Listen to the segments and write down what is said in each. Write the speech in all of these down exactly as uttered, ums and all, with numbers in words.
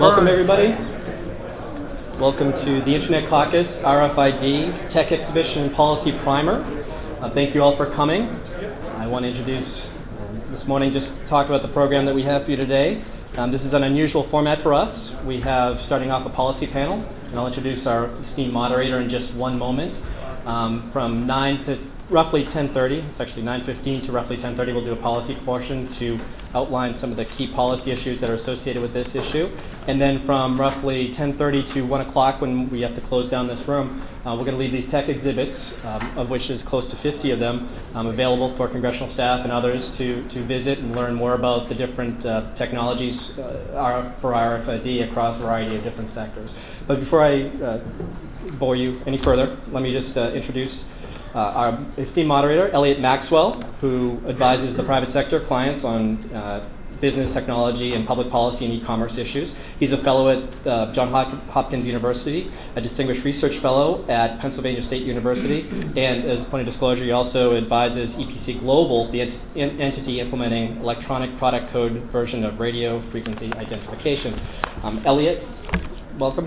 Welcome, everybody. Welcome to the Internet Caucus R F I D Tech Exhibition and Policy Primer. Uh, thank you all for coming. I want to introduce um, this morning, just talk about the program that we have for you today. Um, this is an unusual format for us. We have starting off a policy panel, and I'll introduce our esteemed moderator in just one moment. Um, from nine to roughly ten thirty, it's actually nine fifteen to roughly ten thirty, we'll do a policy portion to outline some of the key policy issues that are associated with this issue. And then from roughly ten thirty to one o'clock, when we have to close down this room, uh, we're going to leave these tech exhibits, um, of which is close to fifty of them, um, available for congressional staff and others to, to visit and learn more about the different uh, technologies uh, for R F I D across a variety of different sectors. But before I uh, bore you any further, let me just uh, introduce Uh, our esteemed moderator, Elliot Maxwell, who advises the private sector clients on uh, business, technology, and public policy and e-commerce issues. He's a fellow at uh, Johns Hopkins University, a distinguished research fellow at Pennsylvania State University, and as a point of disclosure, he also advises E P C Global, the ent ent entity implementing electronic product code version of radio frequency identification. Um, Elliot, welcome.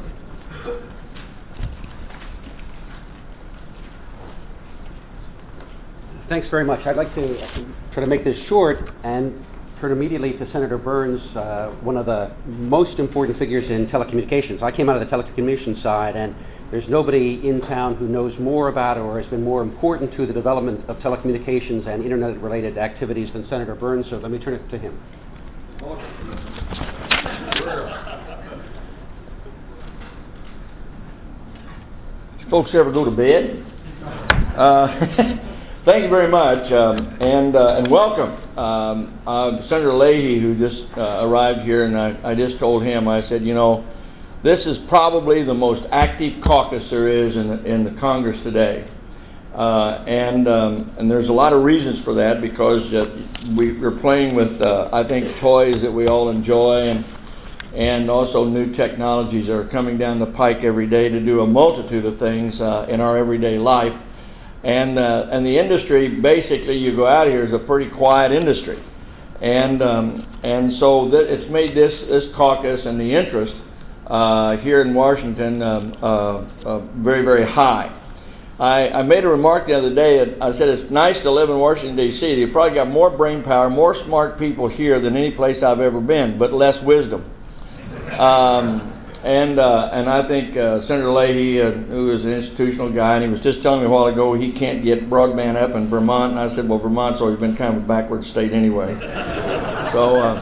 Thanks very much. I'd like to try to make this short and turn immediately to Senator Burns, uh, one of the most important figures in telecommunications. I came out of the telecommunications side, and there's nobody in town who knows more about or has been more important to the development of telecommunications and internet-related activities than Senator Burns, so let me turn it to him. Did folks ever go to bed? Uh, Thank you very much, um, and uh, and welcome. Um, uh, Senator Leahy, who just uh, arrived here, and I, I just told him, I said, you know, this is probably the most active caucus there is in the, in the Congress today. Uh, and um, and there's a lot of reasons for that, because uh, we, we're playing with, uh, I think, toys that we all enjoy, and, and also new technologies that are coming down the pike every day to do a multitude of things uh, in our everyday life. And uh, and the industry, basically, you go out here, is a pretty quiet industry, and um, and so that it's made this this caucus and the interest uh, here in Washington um, uh, uh, very very high. I, I made a remark the other day. I said it's nice to live in Washington D C You've probably got more brain power, more smart people here than any place I've ever been, but less wisdom. Um, And uh, and I think uh, Senator Leahy, uh, who is an institutional guy, and he was just telling me a while ago he can't get broadband up in Vermont. And I said, well, Vermont's always been kind of a backward state anyway. So uh,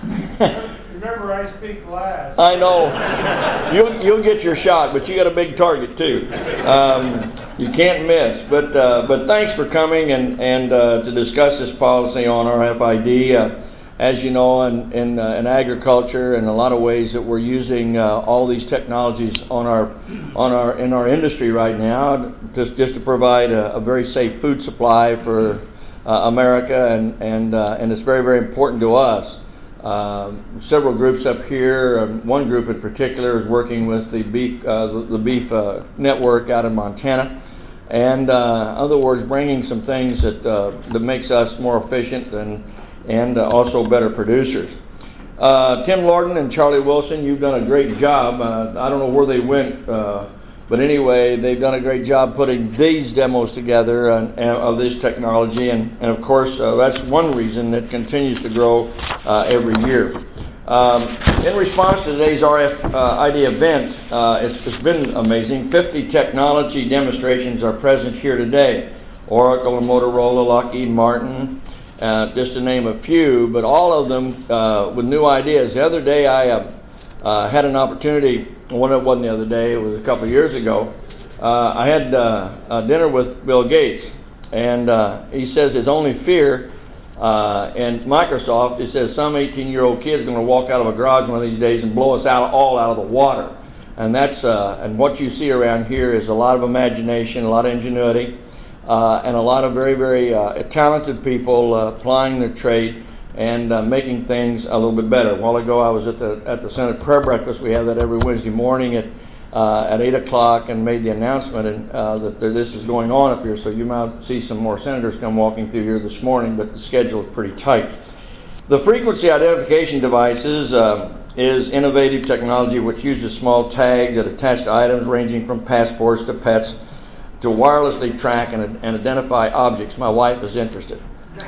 remember, I speak last. I know you'll you'll get your shot, but you got a big target too. Um, you can't miss. But uh, but thanks for coming and and uh, to discuss this policy on R F I D. Uh, As you know, in, in, uh, in agriculture, and a lot of ways that we're using uh, all these technologies on our, on our, in our industry right now, just, just to provide a, a very safe food supply for uh, America, and and uh, and it's very very important to us. Uh, several groups up here, um, one group in particular is working with the beef, uh, the, the beef uh, network out in Montana, and uh, in other words, bringing some things that uh, that makes us more efficient and. and uh, also better producers. Uh, Tim Lorden and Charlie Wilson, you've done a great job. Uh, I don't know where they went, uh, but anyway, they've done a great job putting these demos together and, and of this technology, and, and of course, uh, that's one reason it continues to grow uh, every year. Um, in response to today's R F I D event, uh, it's, it's been amazing. fifty technology demonstrations are present here today. Oracle and Motorola, Lockheed Martin, Uh, just to name a few, but all of them uh, with new ideas. The other day I uh, uh, had an opportunity, well, it wasn't the other day, it was a couple of years ago, uh, I had uh, a dinner with Bill Gates, and uh, he says his only fear uh, in Microsoft, he says some eighteen-year-old kid is going to walk out of a garage one of these days and blow us out all out of the water. And that's uh, and what you see around here is a lot of imagination, a lot of ingenuity, Uh, and a lot of very, very uh, talented people uh, applying their trade and uh, making things a little bit better. A while ago, I was at the at the Senate prayer breakfast. We have that every Wednesday morning at uh, at eight o'clock, and made the announcement and, uh, that this is going on up here. So you might see some more senators come walking through here this morning, but the schedule is pretty tight. The frequency identification devices uh, is innovative technology which uses small tags that attach to items ranging from passports to pets to wirelessly track and, and identify objects. My wife is interested.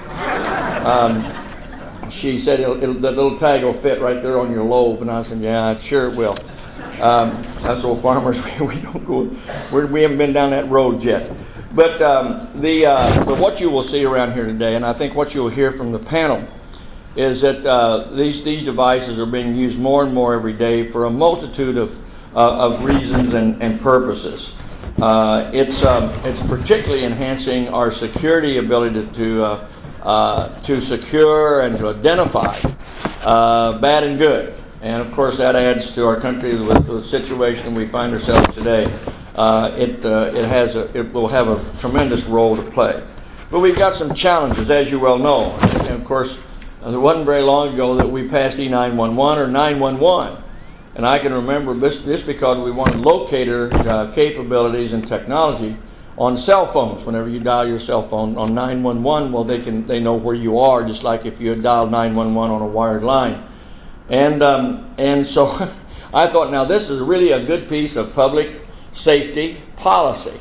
Um, she said it'll, it'll, the little tag will fit right there on your lobe, and I said, yeah, sure it will. Um, us old farmers, we, we don't go, we're, we haven't been down that road yet. But um, the uh, but what you will see around here today, and I think what you will hear from the panel, is that uh, these these devices are being used more and more every day for a multitude of uh, of reasons and, and purposes. Uh, it's um, it's particularly enhancing our security ability to to, uh, uh, to secure and to identify uh, bad and good, and of course that adds to our country with the situation we find ourselves today. Uh, it uh, it has a, it will have a tremendous role to play, but we've got some challenges, as you well know, and of course. It wasn't very long ago that we passed E nine one one or nine one one. And I can remember this, this because we wanted locator uh, capabilities and technology on cell phones. Whenever you dial your cell phone on nine one one, well, they can they know where you are, just like if you had dialed nine one one on a wired line. And um, and so I thought, now this is really a good piece of public safety policy.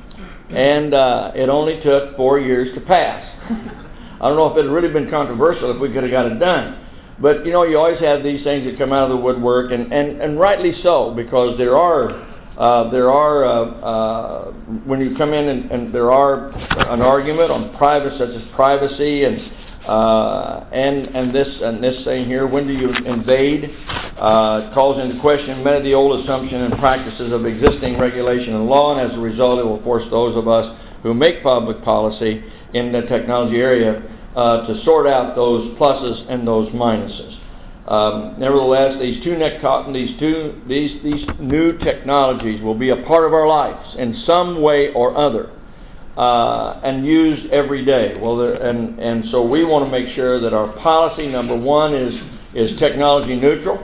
And uh, it only took four years to pass. I don't know if it had really been controversial if we could have got it done. But, you know, you always have these things that come out of the woodwork, and, and, and rightly so, because there are, uh, there are uh, uh, when you come in and, and there are an argument on privacy, such as privacy and uh, and and this and this thing here, when do you invade, uh, calls into question many of the old assumptions and practices of existing regulation and law, and as a result it will force those of us who make public policy in the technology area uh, to sort out those pluses and those minuses. Um, nevertheless, these two, ne- these two these these new technologies will be a part of our lives in some way or other, uh, and used every day. Well, and and so we want to make sure that our policy, number one, is is technology neutral,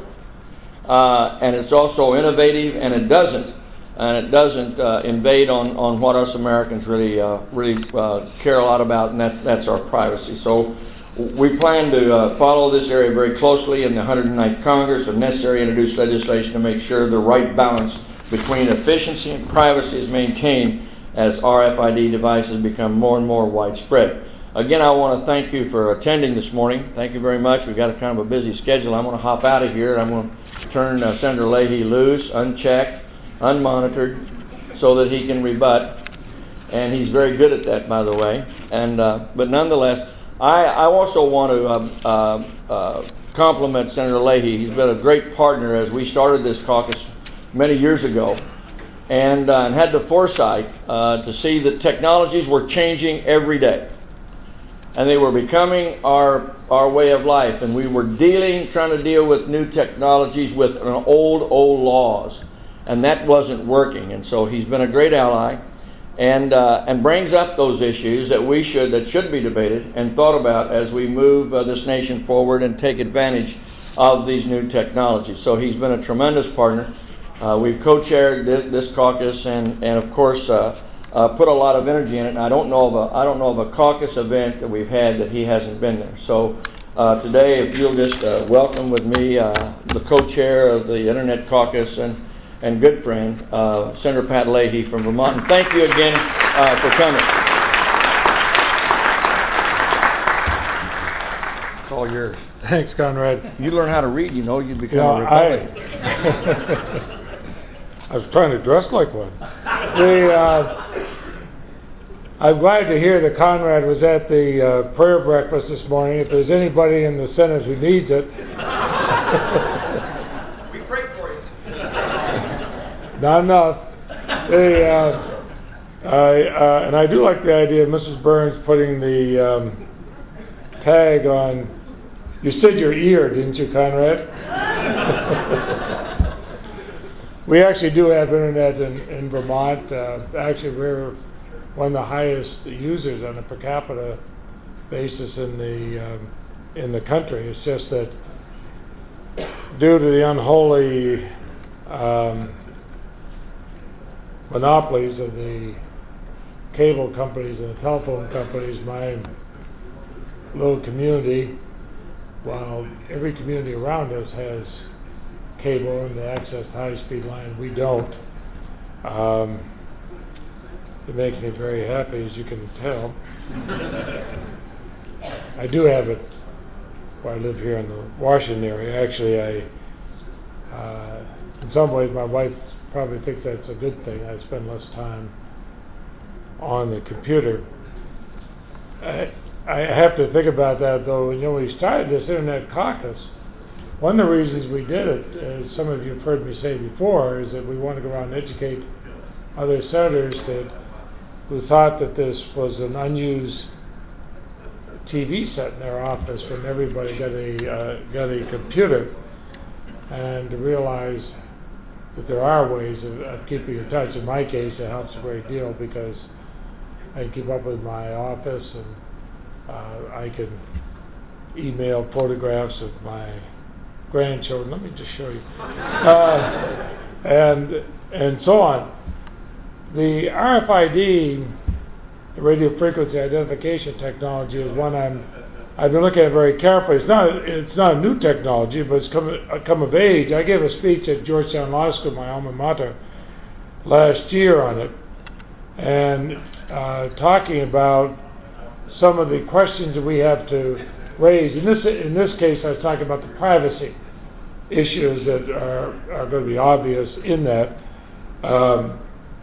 uh, and it's also innovative, and it doesn't. And it doesn't uh, invade on, on what us Americans really uh, really uh, care a lot about, and that, that's our privacy. So we plan to uh, follow this area very closely in the one hundred ninth Congress, if necessary, introduce legislation to make sure the right balance between efficiency and privacy is maintained as R F I D devices become more and more widespread. Again, I want to thank you for attending this morning. Thank you very much. We've got a kind of a busy schedule. I'm going to hop out of here, and I'm going to turn uh, Senator Leahy loose, unchecked, unmonitored, so that he can rebut, and he's very good at that, by the way. And uh, but nonetheless, I, I also want to uh, uh, uh, compliment Senator Leahy. He's been a great partner as we started this caucus many years ago, and, uh, and had the foresight uh, to see that technologies were changing every day, and they were becoming our our way of life, and we were dealing, trying to deal with new technologies with an old old laws. And that wasn't working, and so he's been a great ally, and uh, and brings up those issues that we should that should be debated and thought about as we move uh, this nation forward and take advantage of these new technologies. So he's been a tremendous partner. Uh, we've co-chaired this, this caucus, and and of course uh, uh, put a lot of energy in it. And I don't know of a I don't know of a caucus event that we've had that he hasn't been there. So uh, today, if you'll just uh, welcome with me uh, the co-chair of the Internet Caucus and. and good friend, uh, Senator Pat Leahy from Vermont. And thank you again uh, for coming. It's all yours. Thanks, Conrad. You learn how to read, you know, you become Yeah, a Republican. I, I was trying to dress like one. The, uh, I'm glad to hear that Conrad was at the uh, prayer breakfast this morning. If there's anybody in the Senate who needs it. Not enough. They, uh, I, uh, and I do like the idea of Missus Burns putting the um, tag on. You said your ear, didn't you, Conrad? We actually do have internet in, in Vermont. Uh, actually, we're one of the highest users on a per capita basis in the um, in the country. It's just that due to the unholy um, monopolies of the cable companies and the telephone companies, my little community, while every community around us has cable and the access to high-speed line. We don't. Um, it makes me very happy, as you can tell. I do have it. Well, I live here in the Washington area. Actually, I, uh, in some ways, my wife probably thinks that's a good thing. I spend less time on the computer. I, I have to think about that, though. You know, when we started this Internet Caucus, one of the reasons we did it, as some of you have heard me say before, is that we want to go around and educate other senators that who thought that this was an unused T V set in their office when everybody got a uh, got a computer, and to realize that there are ways of, of keeping in touch. In my case, it helps a great deal because I can keep up with my office, and uh, I can email photographs of my grandchildren. Let me just show you, uh, and and so on. The R F I D, the radio frequency identification technology, is one I'm I've been looking at very carefully. It's not it's not a new technology, but it's come come of age. I gave a speech at Georgetown Law School, my alma mater, last year on it, and uh, talking about some of the questions that we have to raise. In this in this case, I was talking about the privacy issues that are are going to be obvious in that. Um,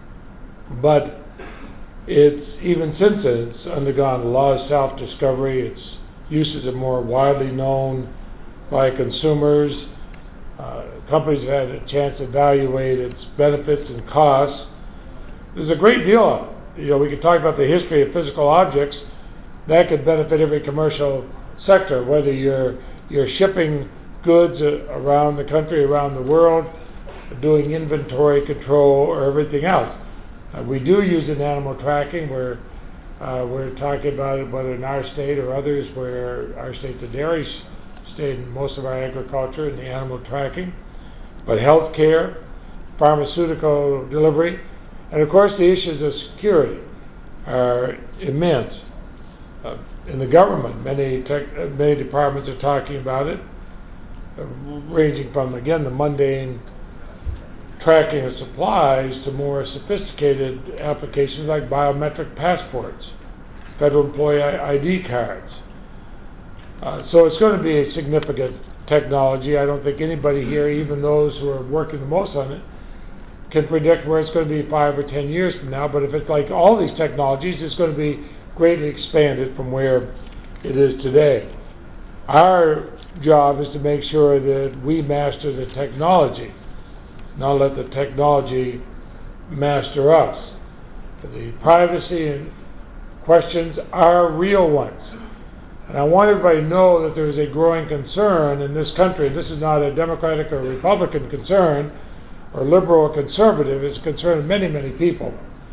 But it's, even since then, it's undergone a lot of self-discovery. Its uses are more widely known by consumers. Uh, companies have had a chance to evaluate its benefits and costs. There's a great deal of it. You know, we could talk about the history of physical objects. That could benefit every commercial sector, whether you're you're shipping goods around the country, around the world, doing inventory control, or everything else. Uh, we do use it in animal tracking, where uh, we're talking about it whether in our state or others, where our state's a dairy state in most of our agriculture and the animal tracking. But healthcare, pharmaceutical delivery, and of course the issues of security are immense. Uh, in the government, many tech, uh, many departments are talking about it, uh, ranging from, again, the mundane tracking of supplies to more sophisticated applications like biometric passports, federal employee I D cards. Uh, so it's going to be a significant technology. I don't think anybody here, even those who are working the most on it, can predict where it's going to be five or ten years from now. But if it's like all these technologies, it's going to be greatly expanded from where it is today. Our job is to make sure that we master the technology, not let the technology master us. The privacy questions are real ones. And I want everybody to know that there is a growing concern in this country. This is not a Democratic or Republican concern, or liberal or conservative. It's a concern of many, many people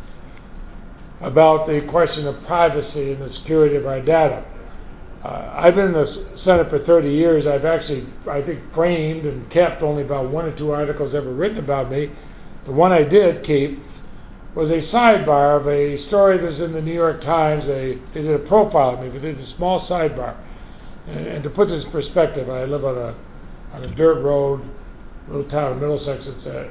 about the question of privacy and the security of our data. Uh, I've been in the Senate for thirty years. I've actually, I think, framed and kept only about one or two articles ever written about me. The one I did keep was a sidebar of a story that was in the New York Times. They, they did a profile of me, but they did a small sidebar. And, and to put this in perspective, I live on a on a dirt road, little town in Middlesex. It's a,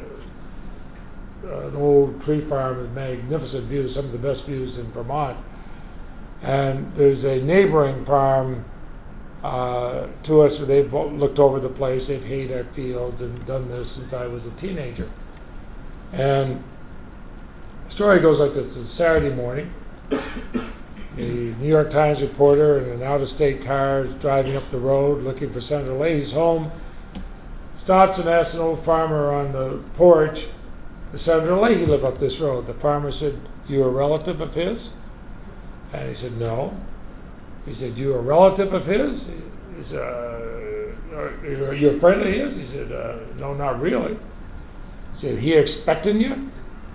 an old tree farm with magnificent views, some of the best views in Vermont. And there's a neighboring farm uh, to us where they've looked over the place. They've hayed our fields and done this since I was a teenager. And the story goes like this. It's Saturday morning. The New York Times reporter in an out-of-state car is driving up the road looking for Senator Leahy's home. Stops and asks an old farmer on the porch, does Senator Leahy live up this road? The farmer said, you a relative of his? And he said, no. He said, you a relative of his? He said, uh, are you a friend of his? He said, uh, no, not really. He said, he expecting you?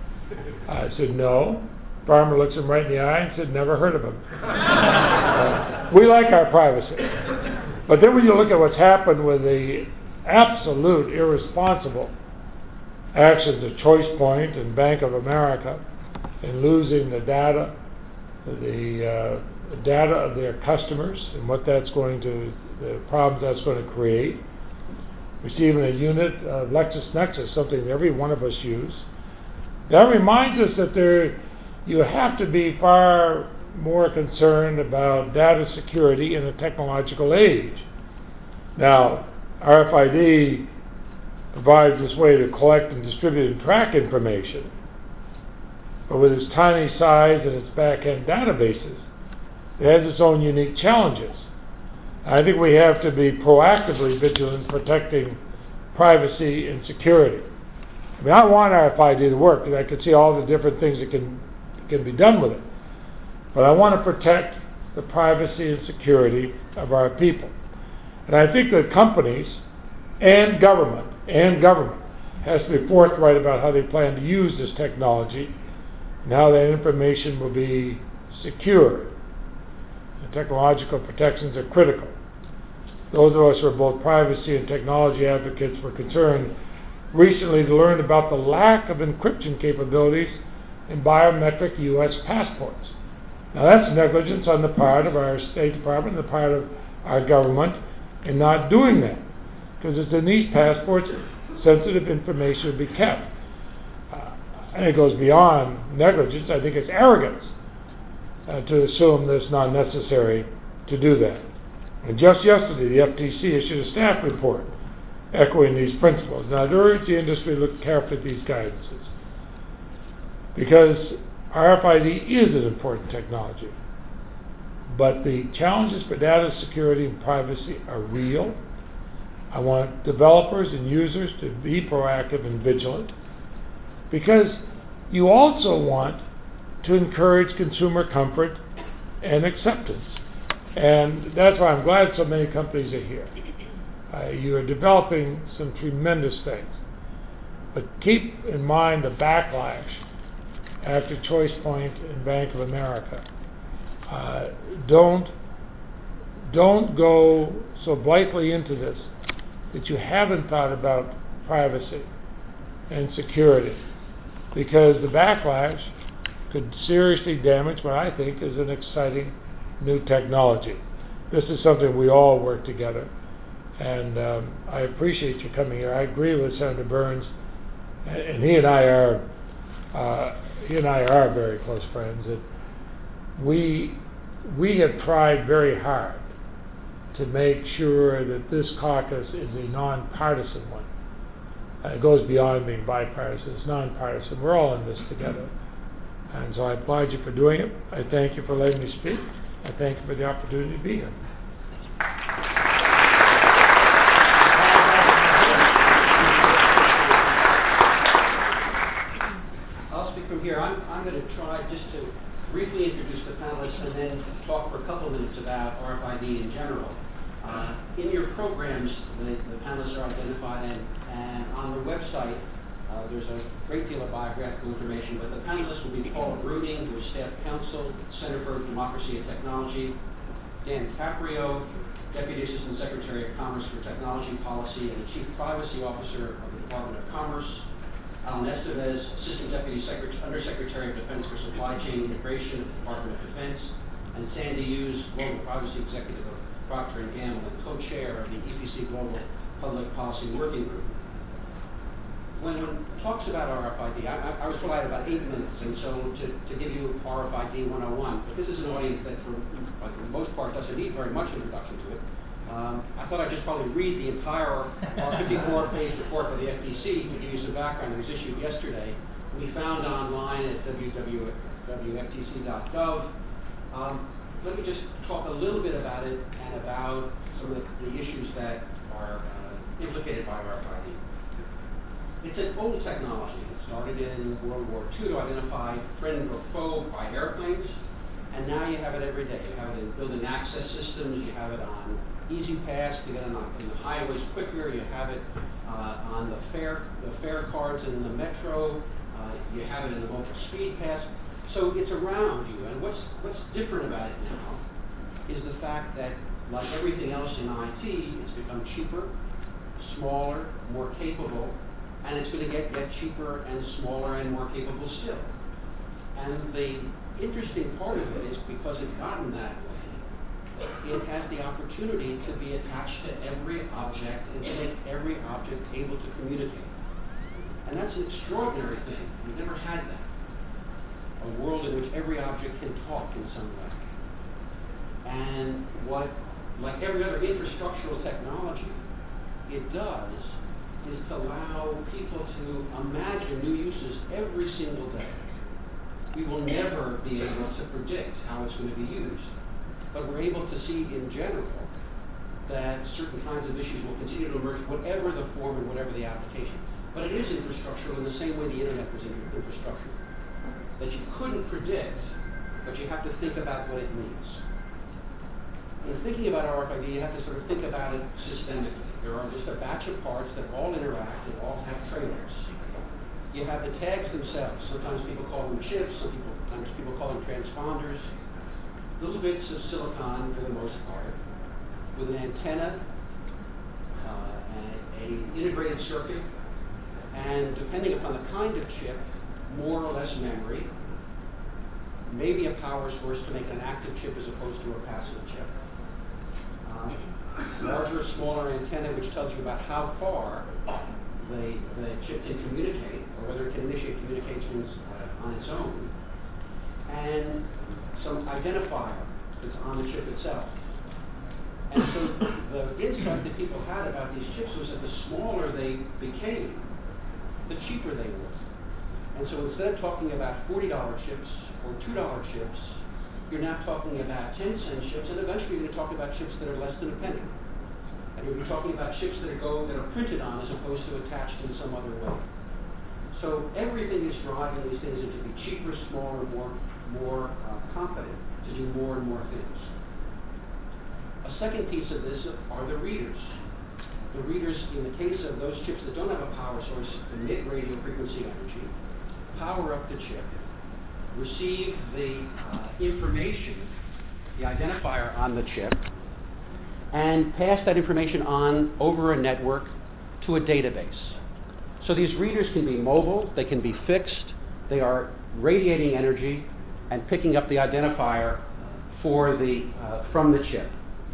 I said, no. Farmer looks him right in the eye and said, never heard of him. uh, we like our privacy. But then when you look at what's happened with the absolute irresponsible actions of ChoicePoint and Bank of America in losing the data, the uh, data of their customers and what that's going to, the problems that's going to create. We see even a unit, uh, LexisNexis, something every one of us use. That reminds us that there, you have to be far more concerned about data security in a technological age. Now, R F I D provides this way to collect and distribute and track information, but with its tiny size and its back-end databases, it has its own unique challenges. I think we have to be proactively vigilant in protecting privacy and security. I mean, I want R F I D to work because I can see all the different things that can, can be done with it. But I want to protect the privacy and security of our people. And I think that companies and government, and government, has to be forthright about how they plan to use this technology and how that information will be secure. The technological protections are critical. Those of us who are both privacy and technology advocates were concerned recently to learn about the lack of encryption capabilities in biometric U S passports. Now that's negligence on the part of our State Department and the part of our government in not doing that. Because it's in these passports, sensitive information will be kept. Uh, and it goes beyond negligence. I think it's arrogance uh, to assume that it's not necessary to do that. And just yesterday, the F T C issued a staff report echoing these principles. Now, I'd urge the industry to look carefully at these guidances, because R F I D is an important technology, but the challenges for data security and privacy are real. I want developers and users to be proactive and vigilant, because you also want to encourage consumer comfort and acceptance. And that's why I'm glad so many companies are here. Uh, you are developing some tremendous things. But keep in mind the backlash after ChoicePoint and Bank of America. Uh, don't, don't go so blithely into this that you haven't thought about privacy and security, because the backlash could seriously damage what I think is an exciting new technology. This is something we all work together, and um, I appreciate you coming here. I agree with Senator Burns, and he and I are uh, he and I are very close friends. And we we have tried very hard to make sure that this caucus is a nonpartisan one. Uh, it goes beyond being bipartisan. It's nonpartisan. We're all in this together. And so I applaud you for doing it. I thank you for letting me speak. I thank you for the opportunity to be here. I'll speak from here. I'm, I'm going to try just to briefly introduce the panelists and then talk for a couple of minutes about R F I D in general. Uh, in your programs, the, the panelists are identified, and, and on the website, uh, there's a great deal of biographical information, but the panelists will be Paul Bruning, who is Staff Counsel, Center for Democracy and Technology, Dan Caprio, Deputy Assistant Secretary of Commerce for Technology Policy and the Chief Privacy Officer of the Department of Commerce, Alan Estevez, Assistant Deputy Secretary, Undersecretary of Defense for Supply Chain Integration at the Department of Defense, and Sandy Hughes, Global Privacy Executive of Procter and Gamble and co-chair of the E P C Global Public Policy Working Group. When one talks about R F I D, I, I was told I had about eight minutes, and so to, to give you R F I D one oh one, but this is an audience that for, for the most part doesn't need very much introduction to it. Um, I thought I'd just probably read the entire fifty-four page report by the F T C to give you some background. It was issued yesterday. We found online at w w w dot f t c dot gov. Um, let me just talk a little bit about it and about some of the, the issues that are uh, implicated by R F I D. It's an old technology. It started in World War Two to identify friend or foe by airplanes, and now you have it every day. You have it in building access systems. You have it on Easy Pass to get on in the highways quicker. You have it uh, on the fare the fare cards in the metro. Uh, you have it in the mobile speed pass. So it's around you. And what's what's different about it now is the fact that, like everything else in I T, it's become cheaper, smaller, more capable, and it's going to get, get cheaper and smaller and more capable still. And the interesting part of it is because it's gotten that way, it has the opportunity to be attached to every object and to make every object able to communicate. And that's an extraordinary thing. We've never had that. A world in which every object can talk in some way. And what, like every other infrastructural technology, it does is to allow people to imagine new uses every single day. We will never be able to predict how it's going to be used, but we're able to see in general that certain kinds of issues will continue to emerge, whatever the form and whatever the application. But it is infrastructural in the same way the internet was infrastructural, that you couldn't predict, but you have to think about what it means. In thinking about R F I D, you have to sort of think about it systemically. There are just a batch of parts that all interact and all have trade-offs. You have the tags themselves. Sometimes people call them chips, some people, sometimes people call them transponders. Little bits of silicon for the most part, with an antenna, uh, an integrated circuit, and depending upon the kind of chip, more or less memory, maybe a power source to make an active chip as opposed to a passive chip. Um, larger or smaller antenna which tells you about how far the, the chip can communicate, or whether it can initiate communications uh, on its own, and some identifier that's on the chip itself. And so the insight that people had about these chips was that the smaller they became, the cheaper they were. And so instead of talking about forty dollar chips or two dollar chips, you're now talking about ten cent chips, and eventually you're going to talk about chips that are less than a penny. And you'll be talking about chips that are, go, that are printed on as opposed to attached in some other way. So everything is driving these things into be cheaper, smaller, more, more uh, confident to do more and more things. A second piece of this are the readers. The readers, in the case of those chips that don't have a power source, emit radio frequency energy, power up the chip, receive the uh, information, the identifier on the chip, and pass that information on over a network to a database. So these readers can be mobile, they can be fixed, they are radiating energy and picking up the identifier for the, uh, from the chip.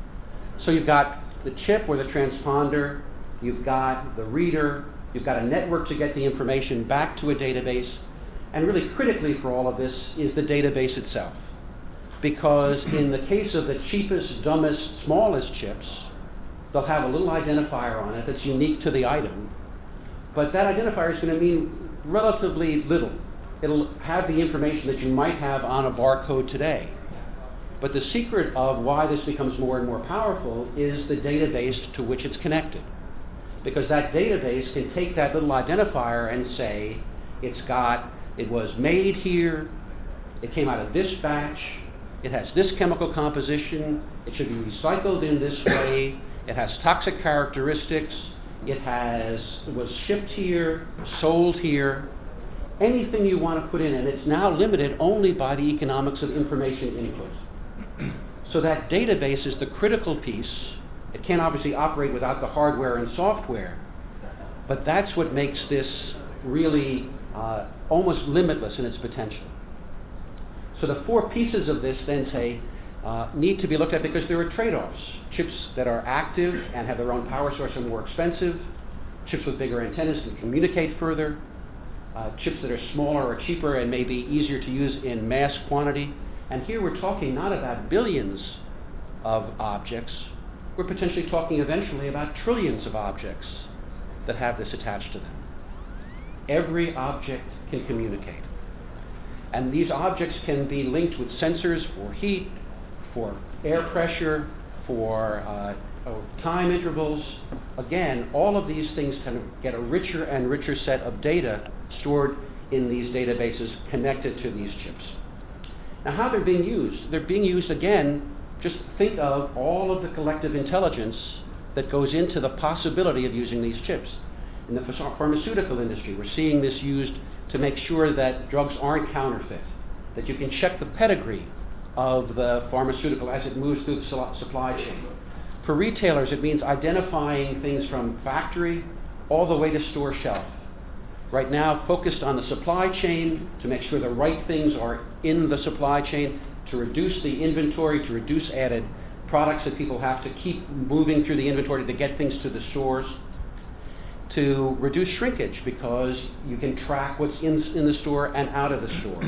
So you've got the chip or the transponder, you've got the reader, you've got a network to get the information back to a database, and really critically for all of this is the database itself. Because in the case of the cheapest, dumbest, smallest chips, they'll have a little identifier on it that's unique to the item, but that identifier is going to mean relatively little. It'll have the information that you might have on a barcode today. But the secret of why this becomes more and more powerful is the database to which it's connected. Because that database can take that little identifier and say, it's got, it was made here, it came out of this batch, it has this chemical composition, it should be recycled in this way, it has toxic characteristics, it has, it was shipped here, sold here, anything you want to put in, and it's now limited only by the economics of information input. So that database is the critical piece. It can't obviously operate without the hardware and software, but that's what makes this really uh, almost limitless in its potential. So the four pieces of this then say uh, need to be looked at because there are trade-offs. Chips that are active and have their own power source are more expensive. Chips with bigger antennas can communicate further. Uh, chips that are smaller or cheaper and may be easier to use in mass quantity. And here we're talking not about billions of objects, we're potentially talking eventually about trillions of objects that have this attached to them. Every object can communicate. And these objects can be linked with sensors for heat, for air pressure, for uh, time intervals. Again, all of these things kind of get a richer and richer set of data stored in these databases connected to these chips. Now, how they're being used? They're being used, again, just think of all of the collective intelligence that goes into the possibility of using these chips. In the pharmaceutical industry, we're seeing this used to make sure that drugs aren't counterfeit, that you can check the pedigree of the pharmaceutical as it moves through the supply chain. For retailers, it means identifying things from factory all the way to store shelf. Right now, focused on the supply chain to make sure the right things are in the supply chain, to reduce the inventory, to reduce added products that people have to keep moving through the inventory to get things to the stores, to reduce shrinkage because you can track what's in, in the store and out of the store,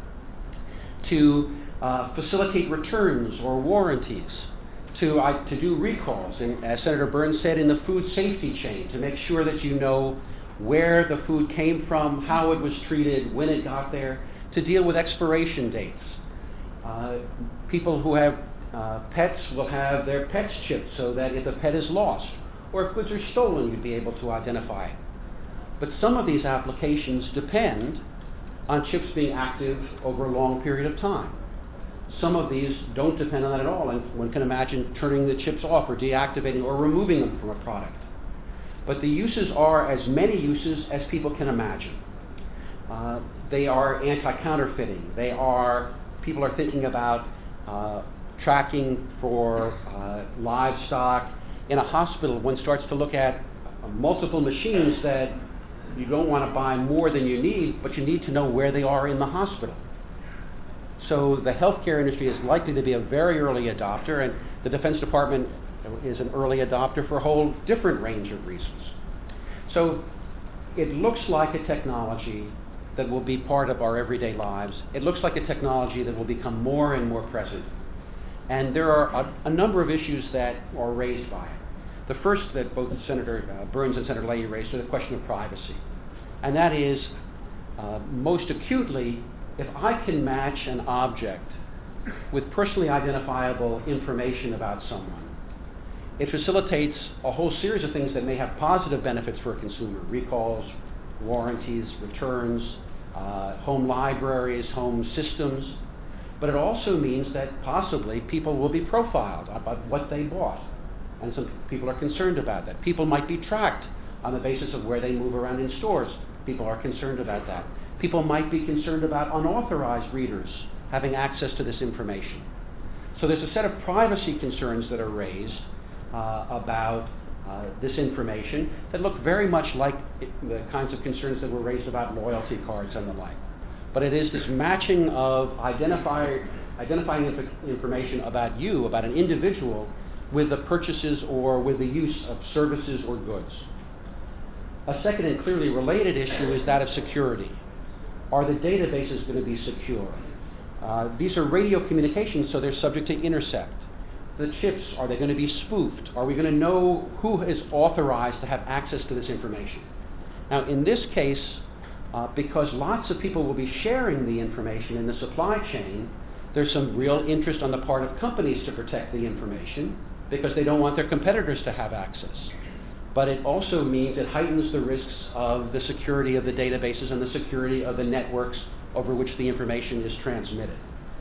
to uh, facilitate returns or warranties, to, uh, to do recalls, and as Senator Burns said, in the food safety chain, to make sure that you know where the food came from, how it was treated, when it got there, to deal with expiration dates. Uh, people who have uh, pets will have their pets chipped so that if the pet is lost, or if goods are stolen, you'd be able to identify it. But some of these applications depend on chips being active over a long period of time. Some of these don't depend on that at all, and one can imagine turning the chips off or deactivating or removing them from a product. But the uses are as many uses as people can imagine. Uh, they are anti-counterfeiting. They are, people are thinking about uh, tracking for uh, livestock. In a hospital, one starts to look at uh, multiple machines that you don't want to buy more than you need, but you need to know where they are in the hospital. So the healthcare industry is likely to be a very early adopter, and the Defense Department is an early adopter for a whole different range of reasons. So it looks like a technology that will be part of our everyday lives. It looks like a technology that will become more and more present. And there are a, a number of issues that are raised by it. The first that both Senator uh, Burns and Senator Leahy raised are the question of privacy. And that is, uh, most acutely, if I can match an object with personally identifiable information about someone, it facilitates a whole series of things that may have positive benefits for a consumer: recalls, warranties, returns, uh, home libraries, home systems. But it also means that possibly people will be profiled about what they bought. And some people are concerned about that. People might be tracked on the basis of where they move around in stores. People are concerned about that. People might be concerned about unauthorized readers having access to this information. So there's a set of privacy concerns that are raised uh, about uh, this information that look very much like it, the kinds of concerns that were raised about loyalty cards and the like. But it is this matching of identify, identifying inf information about you, about an individual, with the purchases or with the use of services or goods. A second and clearly related issue is that of security. Are the databases going to be secure? Uh, these are radio communications, so they're subject to intercept. The chips, are they going to be spoofed? Are we going to know who is authorized to have access to this information? Now, in this case, uh, because lots of people will be sharing the information in the supply chain, there's some real interest on the part of companies to protect the information because they don't want their competitors to have access. But it also means it heightens the risks of the security of the databases and the security of the networks over which the information is transmitted.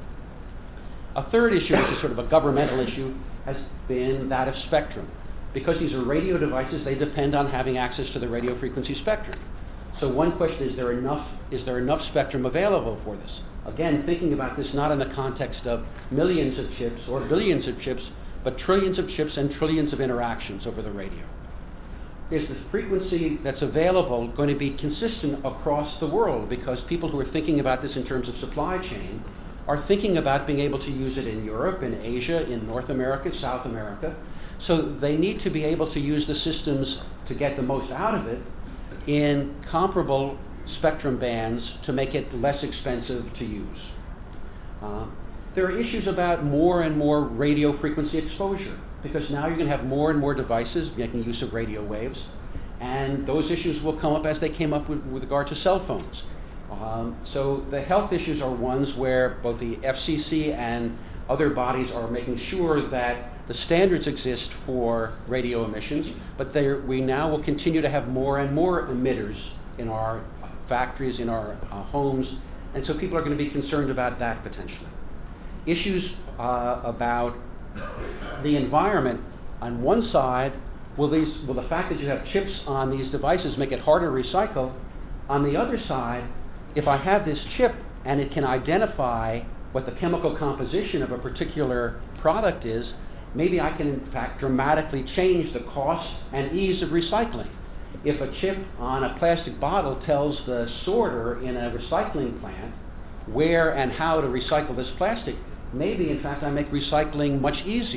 A third issue, which is sort of a governmental issue, has been that of spectrum. Because these are radio devices, they depend on having access to the radio frequency spectrum. So one question, is there enough, is there enough spectrum available for this? Again, thinking about this not in the context of millions of chips or billions of chips, but trillions of chips and trillions of interactions over the radio. Is the frequency that's available going to be consistent across the world? Because people who are thinking about this in terms of supply chain are thinking about being able to use it in Europe, in Asia, in North America, South America. So they need to be able to use the systems to get the most out of it in comparable spectrum bands to make it less expensive to use. Uh, there are issues about more and more radio frequency exposure, because now you're going to have more and more devices making use of radio waves, and those issues will come up as they came up with, with regard to cell phones. Um, so the health issues are ones where both the F C C and other bodies are making sure that the standards exist for radio emissions, but we now will continue to have more and more emitters in our factories, in our uh, homes, and so people are going to be concerned about that potentially. Issues uh, about the environment. On one side, will, these, will the fact that you have chips on these devices make it harder to recycle? On the other side, if I have this chip and it can identify what the chemical composition of a particular product is, maybe I can in fact dramatically change the cost and ease of recycling. If a chip on a plastic bottle tells the sorter in a recycling plant where and how to recycle this plastic, maybe in fact I make recycling much easier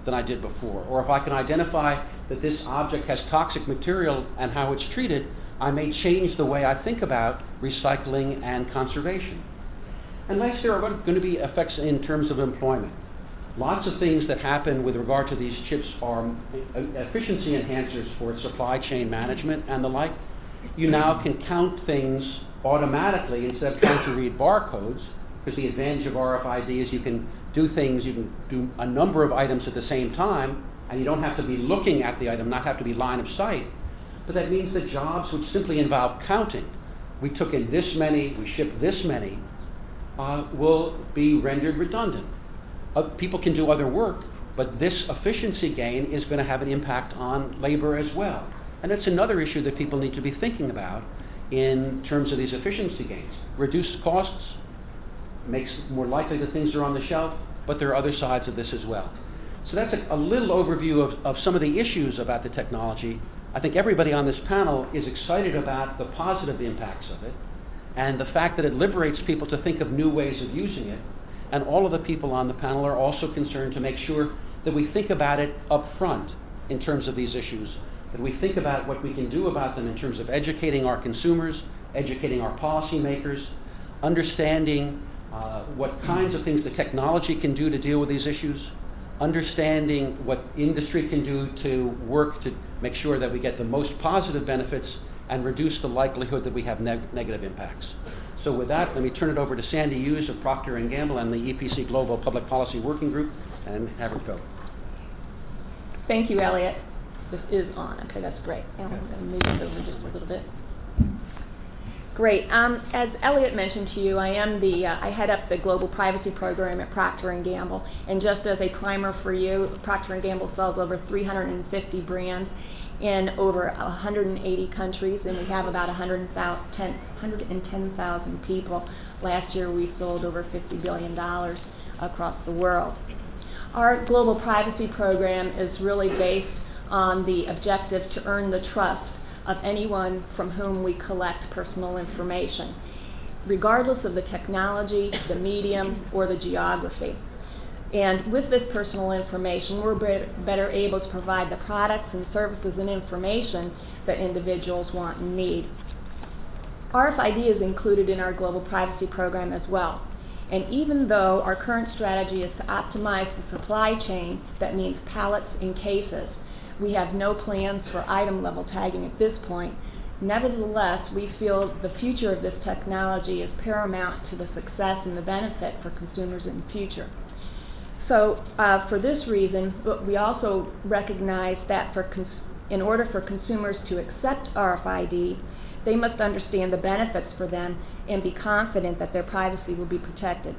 than I did before. Or if I can identify that this object has toxic material and how it's treated, I may change the way I think about recycling and conservation. And last, there are going to be effects in terms of employment. Lots of things that happen with regard to these chips are efficiency enhancers for supply chain management and the like. You now can count things automatically instead of trying to read barcodes, because the advantage of R F I D is you can do things, you can do a number of items at the same time, and you don't have to be looking at the item, not have to be line of sight. But that means that jobs which simply involve counting, we took in this many, we shipped this many, uh, will be rendered redundant. Uh, people can do other work, but this efficiency gain is going to have an impact on labor as well. And it's another issue that people need to be thinking about in terms of these efficiency gains. Reduced costs makes it more likely that things are on the shelf, but there are other sides of this as well. So that's a, a little overview of, of some of the issues about the technology. I think everybody on this panel is excited about the positive impacts of it and the fact that it liberates people to think of new ways of using it. And all of the people on the panel are also concerned to make sure that we think about it up front in terms of these issues, that we think about what we can do about them in terms of educating our consumers, educating our policymakers, understanding uh, what kinds of things the technology can do to deal with these issues, understanding what industry can do to work to make sure that we get the most positive benefits and reduce the likelihood that we have neg- negative impacts. So with that, let me turn it over to Sandy Hughes of Procter and Gamble and the E P C Global Public Policy Working Group, and have her go. Thank you, Elliot. This is on. Okay, that's great. Now I'm going to move it over just a little bit. Great. Um, as Elliot mentioned to you, I am the uh, I head up the global privacy program at Procter and Gamble. And just as a primer for you, Procter and Gamble sells over three hundred fifty brands in over one hundred eighty countries, and we have about one hundred ten thousand people. Last year we sold over fifty billion dollars across the world. Our global privacy program is really based on the objective to earn the trust of anyone from whom we collect personal information, regardless of the technology, the medium, or the geography. And with this personal information, we're better able to provide the products and services and information that individuals want and need. R F I D is included in our global privacy program as well. And even though our current strategy is to optimize the supply chain, that means pallets and cases, we have no plans for item level tagging at this point. Nevertheless, we feel the future of this technology is paramount to the success and the benefit for consumers in the future. So uh, for this reason, we also recognize that for cons- in order for consumers to accept R F I D, they must understand the benefits for them and be confident that their privacy will be protected.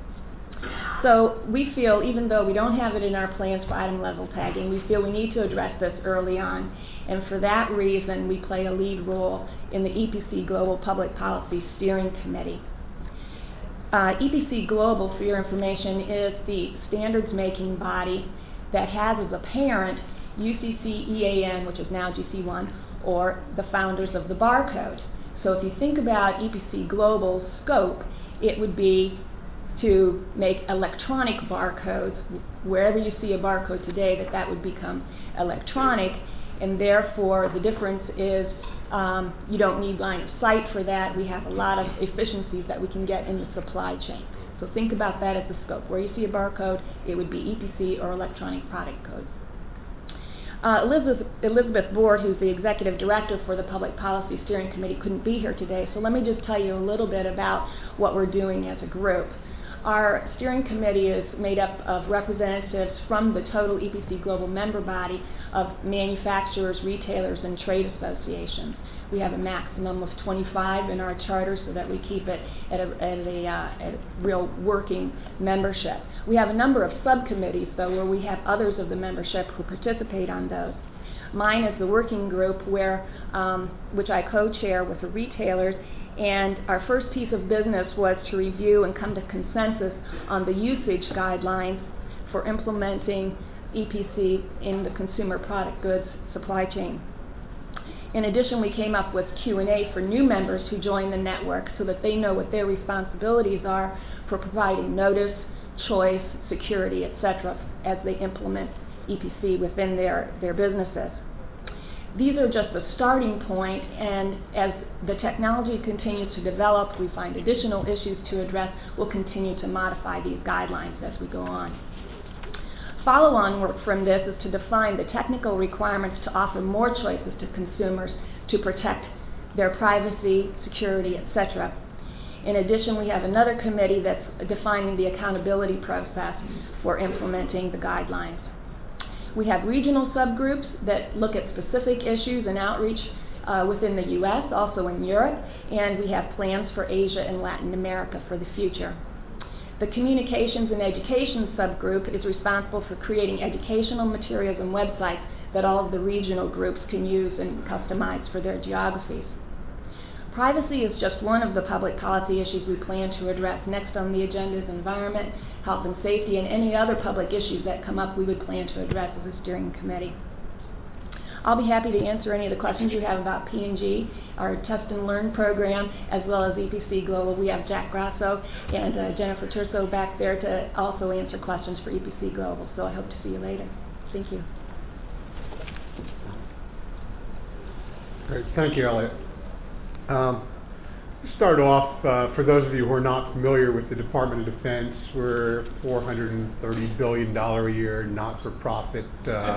So we feel, even though we don't have it in our plans for item level tagging, we feel we need to address this early on. And for that reason, we play a lead role in the E P C Global Public Policy Steering Committee. Uh, E P C Global, for your information, is the standards-making body that has as a parent U C C E A N, which is now G C one, or the founders of the barcode. So if you think about E P C Global's scope, it would be to make electronic barcodes. Wherever you see a barcode today, that that would become electronic, and therefore the difference is um, you don't need line of sight for that. We have a lot of efficiencies that we can get in the supply chain. So think about that as the scope. Where you see a barcode, it would be E P C or electronic product code. Uh, Elizabeth, Elizabeth Board, who's the Executive Director for the Public Policy Steering Committee, couldn't be here today, so let me just tell you a little bit about what we're doing as a group. Our steering committee is made up of representatives from the total E P C Global member body of manufacturers, retailers, and trade associations. We have a maximum of twenty-five in our charter so that we keep it at a, at a, uh, at a real working membership. We have a number of subcommittees, though, where we have others of the membership who participate on those. Mine is the working group, where um, which I co-chair with the retailers. And our first piece of business was to review and come to consensus on the usage guidelines for implementing E P C in the consumer product goods supply chain. In addition, we came up with Q and A for new members who join the network so that they know what their responsibilities are for providing notice, choice, security, et cetera, as they implement E P C within their, their businesses. These are just a starting point, and as the technology continues to develop, we find additional issues to address, we'll continue to modify these guidelines as we go on. Follow-on work from this is to define the technical requirements to offer more choices to consumers to protect their privacy, security, et cetera. In addition, we have another committee that's defining the accountability process for implementing the guidelines. We have regional subgroups that look at specific issues and outreach uh, within the U S, also in Europe, and we have plans for Asia and Latin America for the future. The Communications and Education subgroup is responsible for creating educational materials and websites that all of the regional groups can use and customize for their geographies. Privacy is just one of the public policy issues we plan to address. Next on the agenda is environment, health and safety, and any other public issues that come up we would plan to address as a steering committee. I'll be happy to answer any of the questions you have about P and G, our test and learn program, as well as E P C Global. We have Jack Grasso and uh, Jennifer Turso back there to also answer questions for E P C Global, so I hope to see you later. Thank you. Great. Thank you, Elliot. Um, start off, uh, for those of you who are not familiar with the Department of Defense, we're four hundred thirty billion dollars a year not-for-profit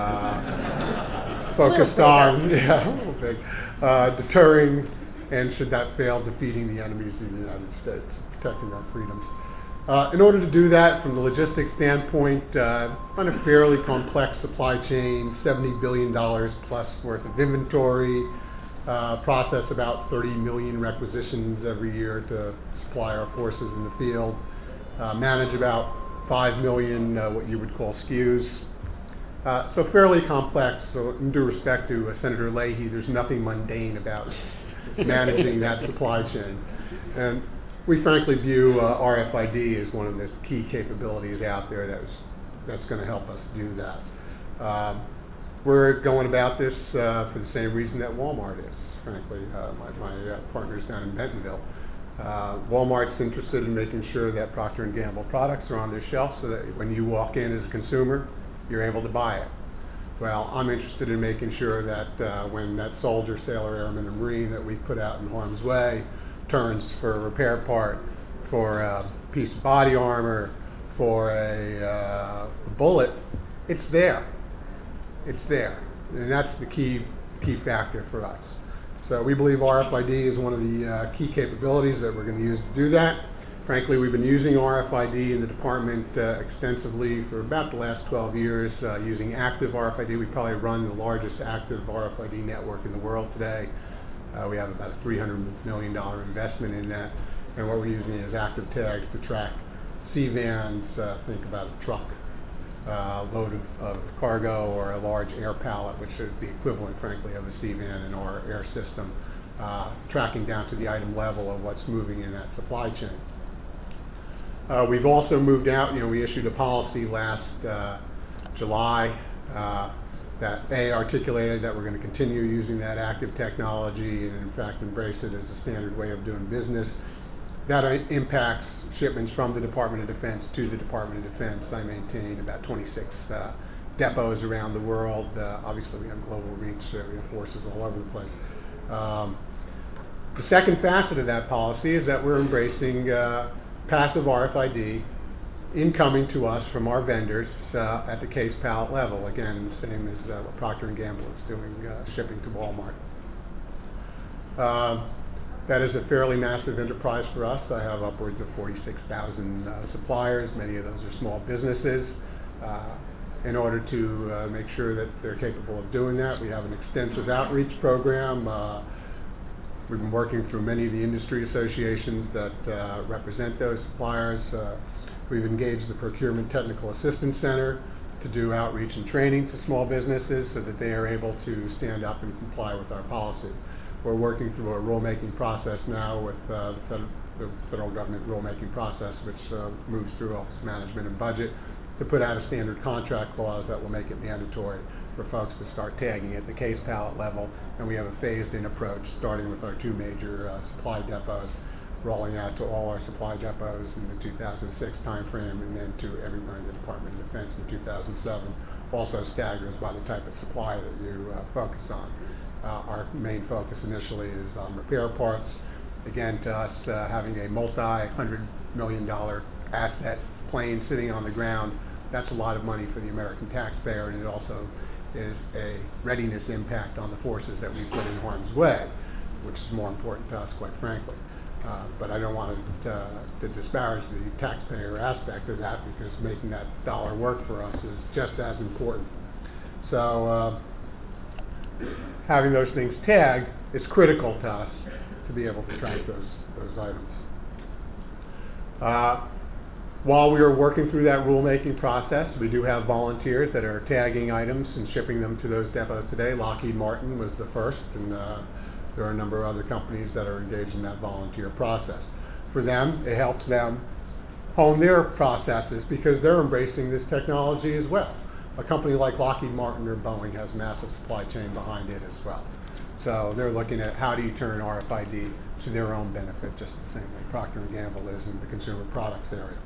uh, focused on yeah, a little big, uh, deterring and, should that fail, defeating the enemies of the United States, protecting our freedoms. Uh, in order to do that, from the logistics standpoint, uh, on a fairly complex supply chain, seventy billion dollars plus worth of inventory, Uh, process about thirty million requisitions every year to supply our forces in the field, uh, manage about five million uh, what you would call S K Us. Uh, so fairly complex. So in due respect to uh, Senator Leahy, there's nothing mundane about managing that supply chain. And we frankly view uh, R F I D as one of the key capabilities out there that was, that's going to help us do that. Um, We're going about this uh, for the same reason that Walmart is, frankly. Uh, my my uh, partner's down in Bentonville. Uh, Walmart's interested in making sure that Procter and Gamble products are on their shelf so that when you walk in as a consumer, you're able to buy it. Well, I'm interested in making sure that uh, when that soldier, sailor, airman, and Marine that we put out in harm's way turns for a repair part, for a piece of body armor, for a, uh, a bullet, it's there. It's there, and that's the key key factor for us. So we believe R F I D is one of the uh, key capabilities that we're going to use to do that. Frankly, we've been using R F I D in the department uh, extensively for about the last twelve years, uh, using active R F I D. We probably run the largest active R F I D network in the world today. Uh, we have about a three hundred million dollars investment in that, and what we're using is active tags to track C VANs, uh, think about a truck. Uh, load of, of cargo or a large air pallet, which is the equivalent, frankly, of a C VAN in our air system, uh, tracking down to the item level of what's moving in that supply chain. Uh, we've also moved out, you know, we issued a policy last uh, July uh, that A, articulated that we're going to continue using that active technology and in fact embrace it as a standard way of doing business. That impacts shipments from the Department of Defense to the Department of Defense. I maintain about twenty-six uh, depots around the world. Uh, obviously, we have global reach. Uh, we have forces all over the place. Um, the second facet of that policy is that we're embracing uh, passive R F I D incoming to us from our vendors uh, at the case pallet level. Again, the same as uh, what Procter and Gamble is doing, uh, shipping to Walmart. Uh, That is a fairly massive enterprise for us. I have upwards of forty-six thousand uh, suppliers. Many of those are small businesses. Uh, in order to uh, make sure that they're capable of doing that, we have an extensive outreach program. Uh, we've been working through many of the industry associations that uh, represent those suppliers. Uh, we've engaged the Procurement Technical Assistance Center to do outreach and training to small businesses so that they are able to stand up and comply with our policy. We're working through a rulemaking process now with uh, the, federal, the federal government rulemaking process, which uh, moves through Office of Management and Budget to put out a standard contract clause that will make it mandatory for folks to start tagging at the case pallet level. And we have a phased-in approach, starting with our two major uh, supply depots, rolling out to all our supply depots in the two thousand six timeframe, and then to everywhere in the Department of Defense in two thousand seven, also staggers by the type of supply that you uh, focus on. Uh, our main focus initially is on repair parts. Again, to us, uh, having a multi-hundred million dollar asset plane sitting on the ground, that's a lot of money for the American taxpayer, and it also is a readiness impact on the forces that we put in harm's way, which is more important to us, quite frankly. Uh, but I don't want to, uh, to disparage the taxpayer aspect of that, because making that dollar work for us is just as important. So uh, having those things tagged is critical to us to be able to track those, those items. Uh, while we are working through that rulemaking process, we do have volunteers that are tagging items and shipping them to those depots today. Lockheed Martin was the first, and uh, there are a number of other companies that are engaged in that volunteer process. For them, it helps them hone their processes because they're embracing this technology as well. A company like Lockheed Martin or Boeing has massive supply chain behind it as well. So they're looking at how do you turn R F I D to their own benefit, just the same way Procter and Gamble is in the consumer products area.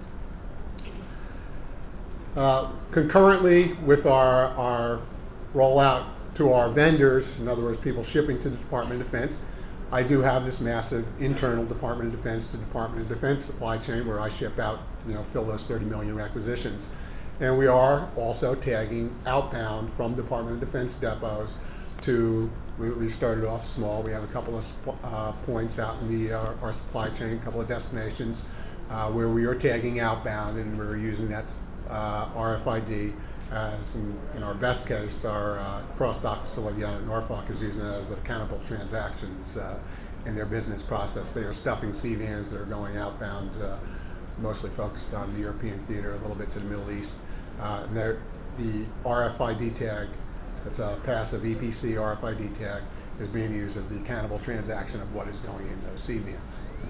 Uh, concurrently with our, our rollout to our vendors, in other words, people shipping to the Department of Defense, I do have this massive internal Department of Defense to Department of Defense supply chain where I ship out, you know, fill those thirty million requisitions. And we are also tagging outbound from Department of Defense depots to, we, we started off small. We have a couple of uh, points out in the, uh, our supply chain, a couple of destinations uh, where we are tagging outbound, and we're using that uh, R F I D as, in, in our best case, our uh, cross-dock facility out in Norfolk is using it as accountable transactions uh, in their business process. They are stuffing C vans that are going outbound, uh, mostly focused on the European theater, a little bit to the Middle East. Uh, and the R F I D tag, that's a passive E P C R F I D tag, is being used as the accountable transaction of what is going in those C vans.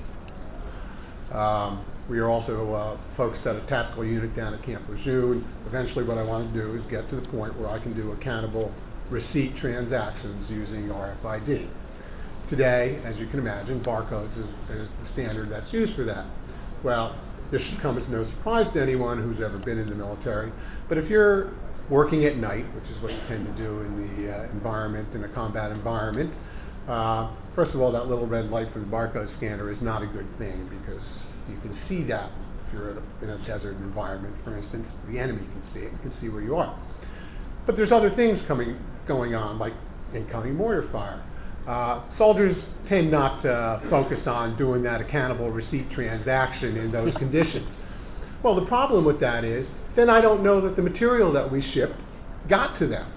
Um, we are also uh, focused at a tactical unit down at Camp Lejeune. Eventually what I want to do is get to the point where I can do accountable receipt transactions using R F I D. Today, as you can imagine, barcodes is, is the standard that's used for that. Well, this should come as no surprise to anyone who's ever been in the military, but if you're working at night, which is what you tend to do in the uh, environment, in a combat environment, uh, first of all, that little red light from the barcode scanner is not a good thing, because you can see that if you're in a desert environment, for instance. The enemy can see it, you can see where you are. But there's other things coming, going on, like incoming mortar fire. Uh, soldiers tend not to focus on doing that accountable receipt transaction in those conditions. Well, the problem with that is, then I don't know that the material that we shipped got to them.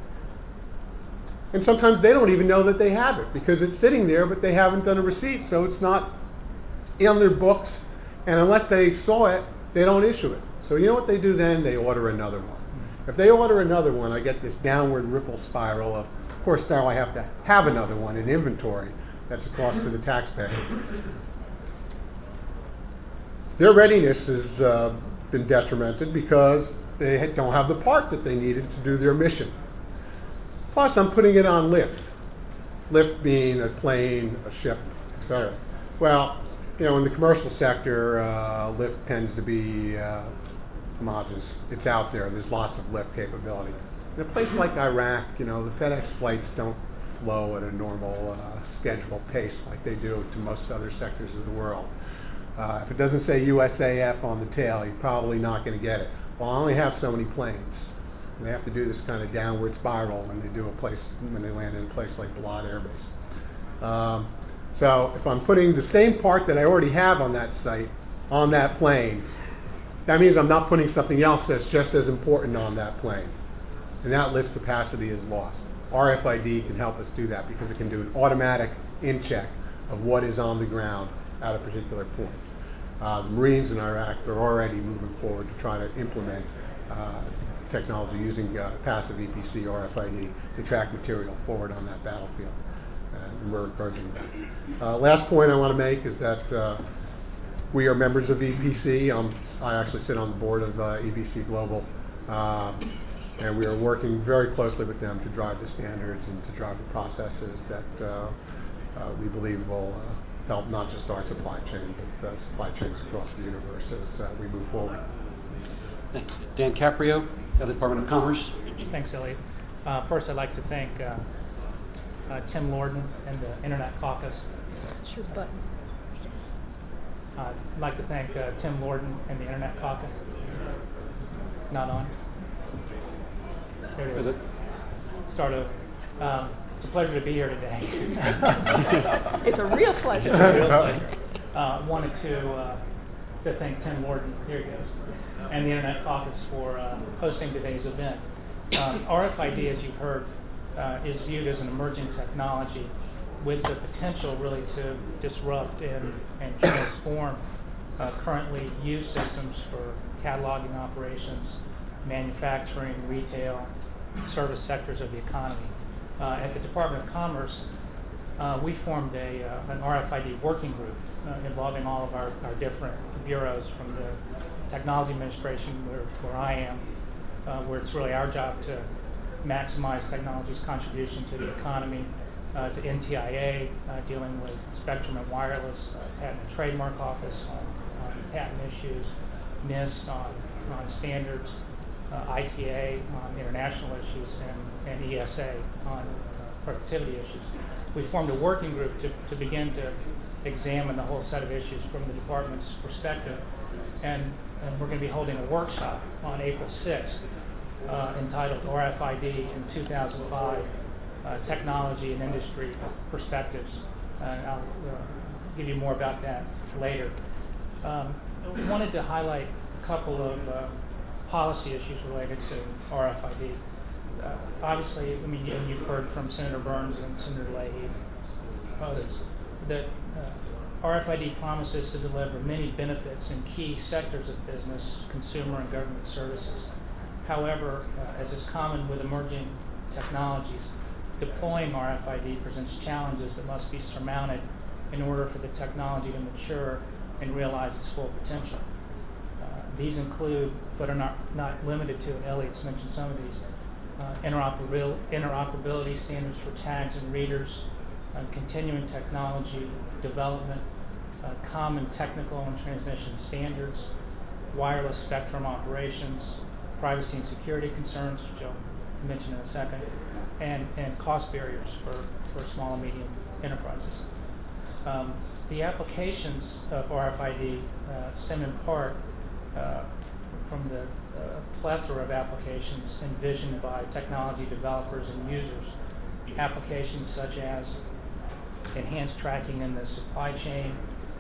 And sometimes they don't even know that they have it, because it's sitting there, but they haven't done a receipt, so it's not in their books, and unless they saw it, they don't issue it. So you know what they do then? They order another one. If they order another one, I get this downward ripple spiral of, of course, now I have to have another one in inventory. That's a cost to the taxpayer. Their readiness has uh, been detrimented because they don't have the part that they needed to do their mission. Plus, I'm putting it on lift. Lift being a plane, a ship, et cetera. Well, you know, in the commercial sector, uh, lift tends to be uh, homogeneous. It's out there. There's lots of lift capability. In a place like Iraq, you know, the FedEx flights don't flow at a normal uh, scheduled pace like they do to most other sectors of the world. Uh, if it doesn't say U S A F on the tail, you're probably not going to get it. Well, I only have so many planes. And they have to do this kind of downward spiral when they do a place, when they land in a place like Balad Air Base. Um, so if I'm putting the same part that I already have on that site on that plane, that means I'm not putting something else that's just as important on that plane. And that lift capacity is lost. R F I D can help us do that because it can do an automatic in-check of what is on the ground at a particular point. Uh, the Marines in Iraq are already moving forward to try to implement uh, technology using uh, passive E P C R F I D to track material forward on that battlefield. Uh, and we're encouraging that. Uh, last point I want to make is that uh, we are members of E P C. Um, I actually sit on the board of uh, E P C Global, uh, and we are working very closely with them to drive the standards and to drive the processes that uh, uh, we believe will uh, help not just our supply chain, but uh, supply chains across the universe as uh, we move forward. Thanks. Dan Caprio, L A Department of Commerce. Thanks, Elliot. Uh, first, I'd like to thank uh, uh, Tim Lorden and the Internet Caucus. Push your button. Uh, I'd like to thank uh, Tim Lorden and the Internet Caucus. Not on. There it is. Is it? Start over. Um, it's a pleasure to be here today. It's a real pleasure. It's a real pleasure. Uh, wanted to uh, to thank Tim Lorden. Here he goes. And the Internet Caucus for uh, hosting today's event. Um, R F I D, as you've heard, uh, is viewed as an emerging technology with the potential really to disrupt and, and transform uh, currently used systems for cataloging operations, manufacturing, retail, service sectors of the economy. Uh, at the Department of Commerce, uh, we formed a, uh, an R F I D working group uh, involving all of our, our different bureaus, from the Technology Administration, where, where I am, uh, where it's really our job to maximize technology's contribution to the economy, uh, to N T I A, uh, dealing with spectrum and wireless, uh, Patent and Trademark Office on, on patent issues, NIST on, on standards, uh, I T A on international issues, and, and E S A on uh, productivity issues. We formed a working group to, to begin to examine the whole set of issues from the department's perspective. And, and we're going to be holding a workshop on April sixth uh, entitled R F I D in two thousand five, uh, Technology and Industry Perspectives. And I'll uh, give you more about that later. Um, I wanted to highlight a couple of uh, policy issues related to R F I D. Uh, obviously, I mean, you, you've heard from Senator Burns and Senator Leahy, others, that uh, R F I D promises to deliver many benefits in key sectors of business, consumer and government services. However, uh, as is common with emerging technologies, deploying R F I D presents challenges that must be surmounted in order for the technology to mature and realize its full potential. Uh, these include, but are not, not limited to, and Elliot's mentioned some of these, uh, interoperabil interoperability standards for tags and readers, uh, continuing technology development, uh, common technical and transmission standards, wireless spectrum operations, privacy and security concerns, which I'll mention in a second, and, and cost barriers for, for small and medium enterprises. Um, the applications of R F I D uh, stem in part uh, from the uh, plethora of applications envisioned by technology developers and users. Applications such as enhanced tracking in the supply chain,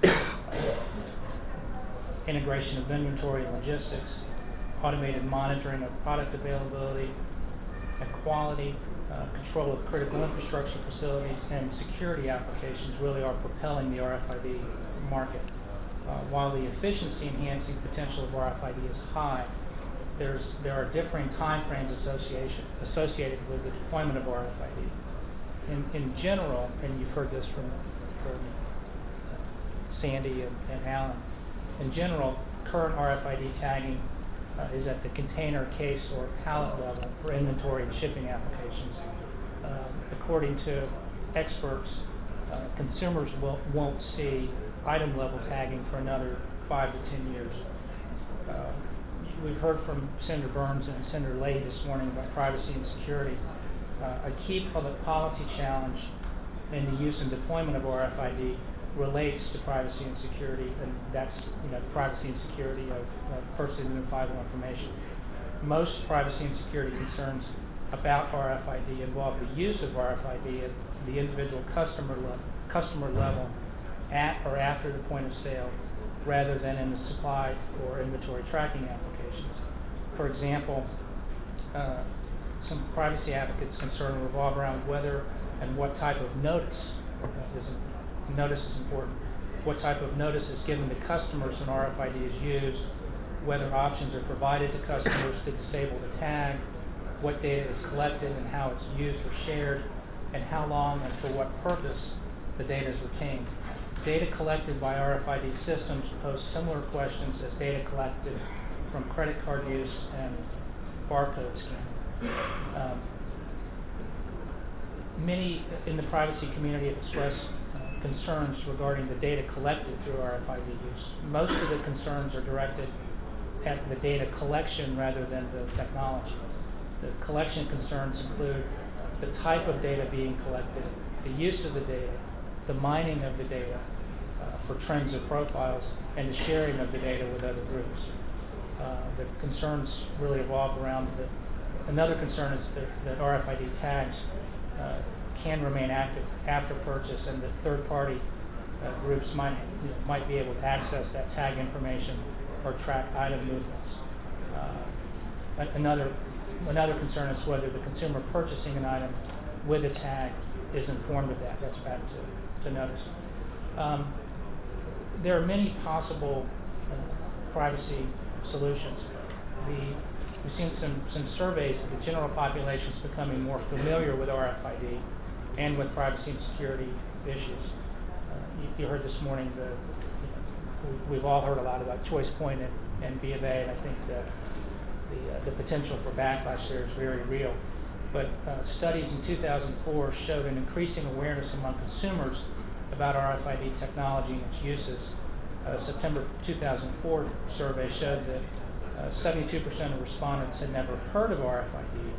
integration of inventory and logistics, automated monitoring of product availability and quality, uh, control of critical infrastructure facilities, and security applications really are propelling the R F I D market. Uh, while the efficiency enhancing potential of R F I D is high, there's, there are differing timeframes associated with the deployment of R F I D. In, in general, and you've heard this from, from Sandy and, and Alan, in general, current R F I D tagging uh, is at the container, case, or pallet level for inventory and shipping applications. Uh, according to experts, uh, consumers will, won't see item level tagging for another five to ten years. Uh, we've heard from Senator Burns and Senator Leahy this morning about privacy and security. Uh, a key public policy challenge in the use and deployment of R F I D relates to privacy and security, and that's, you know, privacy and security of uh, personally identifiable information. Most privacy and security concerns about R F I D involve the use of R F I D at the individual customer, le customer level at or after the point of sale, rather than in the supply or inventory tracking applications. For example, uh, some privacy advocates' concern revolve around whether and what type of notice uh, is notice is important. What type of notice is given to customers when R F I D is used, whether options are provided to customers to disable the tag, what data is collected and how it's used or shared, and how long and for what purpose the data is retained. Data collected by R F I D systems pose similar questions as data collected from credit card use and barcode scanning. Um, many in the privacy community have expressed uh, concerns regarding the data collected through R F I D use. Most of the concerns are directed at the data collection rather than the technology. The collection concerns include the type of data being collected, the use of the data, the mining of the data uh, for trends or profiles, and the sharing of the data with other groups. Uh, the concerns really revolve around the, another concern is that, that R F I D tags uh, can remain active after purchase, and that third-party uh, groups might, you know, might be able to access that tag information or track item movements. Uh, another, another concern is whether the consumer purchasing an item with a tag is informed of that. That's back to, to notice. Um, there are many possible uh, privacy solutions. The, we've seen some, some surveys that the general population is becoming more familiar with R F I D and with privacy and security issues. Uh, you, you heard this morning, the, you know, we've all heard a lot about ChoicePoint and, and B of A, and I think the, the, uh, the potential for backlash there is very real. But uh, studies in two thousand four showed an increasing awareness among consumers about R F I D technology and its uses. A September two thousand four survey showed that seventy-two percent uh, of respondents had never heard of R F I D,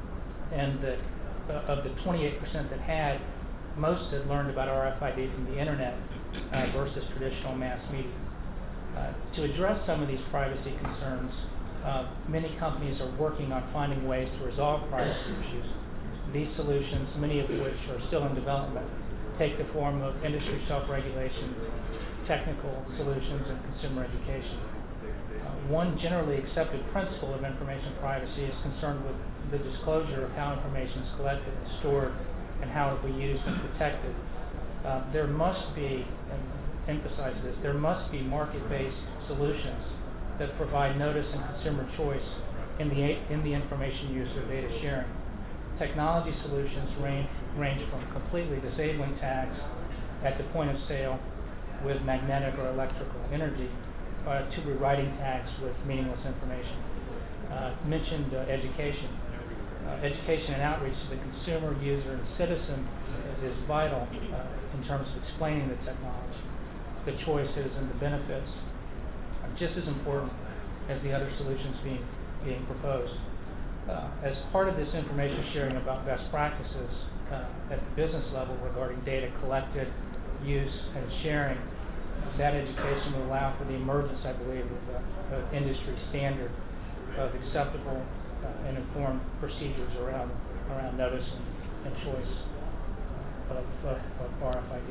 and that uh, of the twenty-eight percent that had, most had learned about R F I D from the internet uh, versus traditional mass media. Uh, to address some of these privacy concerns, uh, many companies are working on finding ways to resolve privacy issues. These solutions, many of which are still in development, take the form of industry self-regulation, technical solutions, and consumer education. Uh, one generally accepted principle of information privacy is concerned with the disclosure of how information is collected and stored and how it will be used and protected. Uh, there must be, and emphasize this, there must be market-based solutions that provide notice and consumer choice in the, in the information use or data sharing. Technology solutions range, range from completely disabling tags at the point of sale with magnetic or electrical energy uh, to rewriting tags with meaningless information. Uh, mentioned uh, education. Uh, education and outreach to the consumer, user, and citizen is vital uh, in terms of explaining the technology, the choices, and the benefits are just as important as the other solutions being, being proposed. Uh, as part of this information sharing about best practices uh, at the business level regarding data collected, use, and sharing, that education will allow for the emergence, I believe, of an industry standard of acceptable uh, and informed procedures around around notice and, and choice of, of, of R F I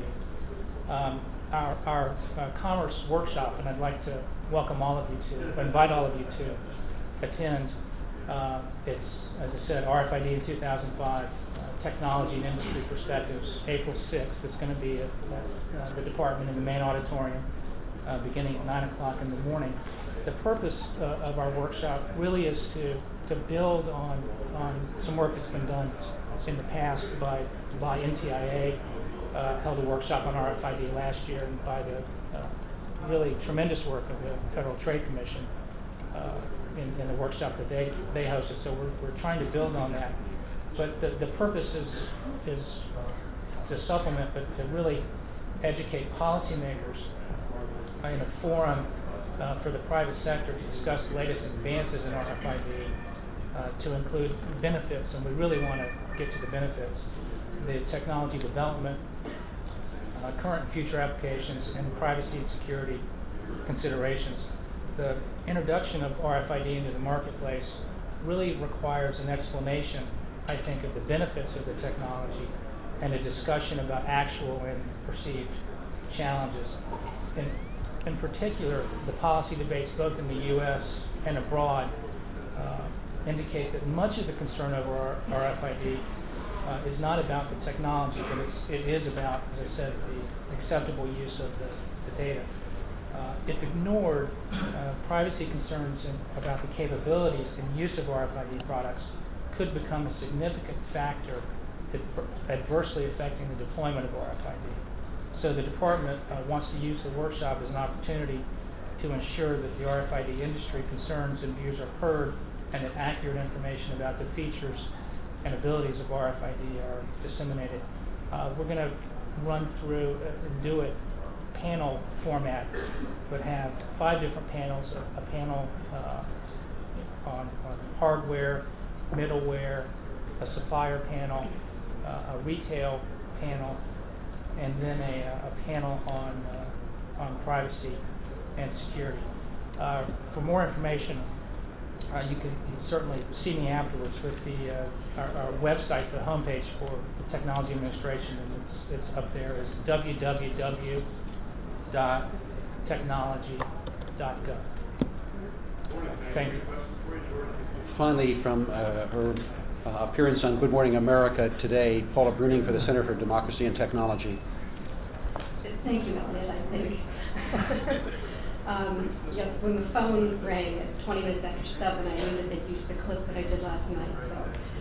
D. Um, our our uh, commerce workshop, and I'd like to welcome all of you to, invite all of you to attend. Uh, it's, as I said, R F I D in two thousand five, uh, Technology and Industry Perspectives, April sixth. It's going to be at uh, the department in the main auditorium uh, beginning at nine o'clock in the morning. The purpose uh, of our workshop really is to, to build on, on some work that's been done in the past by, by N T I A, uh, held a workshop on R F I D last year, and by the uh, really tremendous work of the Federal Trade Commission uh, in, in the workshop that they, they hosted. So we're, we're trying to build on that. But the, the purpose is, is to supplement, but to really educate policymakers in a forum uh, for the private sector to discuss the latest advances in R F I D, uh, to include benefits, and we really want to get to the benefits, the technology development, uh, current and future applications, and privacy and security considerations. The introduction of R F I D into the marketplace really requires an explanation, I think, of the benefits of the technology and a discussion about actual and perceived challenges. In, in particular, the policy debates both in the U S and abroad uh, indicate that much of the concern over R F I D uh, is not about the technology, but it's, it is about, as I said, the acceptable use of the, the data. Uh, if ignored, uh, privacy concerns in, about the capabilities and use of R F I D products could become a significant factor adversely affecting the deployment of R F I D. So the department uh, wants to use the workshop as an opportunity to ensure that the R F I D industry concerns and views are heard, and that accurate information about the features and abilities of R F I D are disseminated. Uh, we're going to run through uh, and do it panel format would have five different panels, a, a panel uh, on, on hardware, middleware, a supplier panel, uh, a retail panel, and then a, a panel on, uh, on privacy and security. Uh, for more information, uh, you can certainly see me afterwards with the uh, our, our website, the homepage for the Technology Administration, and it's, it's up there as w w w dot technology dot gov. Thank you. Finally, from uh, her uh, appearance on Good Morning America today, Paula Bruning for the Center for Democracy and Technology. Thank you, Elliot, I think. um, yes, when the phone rang at twenty minutes after seven, I knew that they'd used the clip that I did last night. So,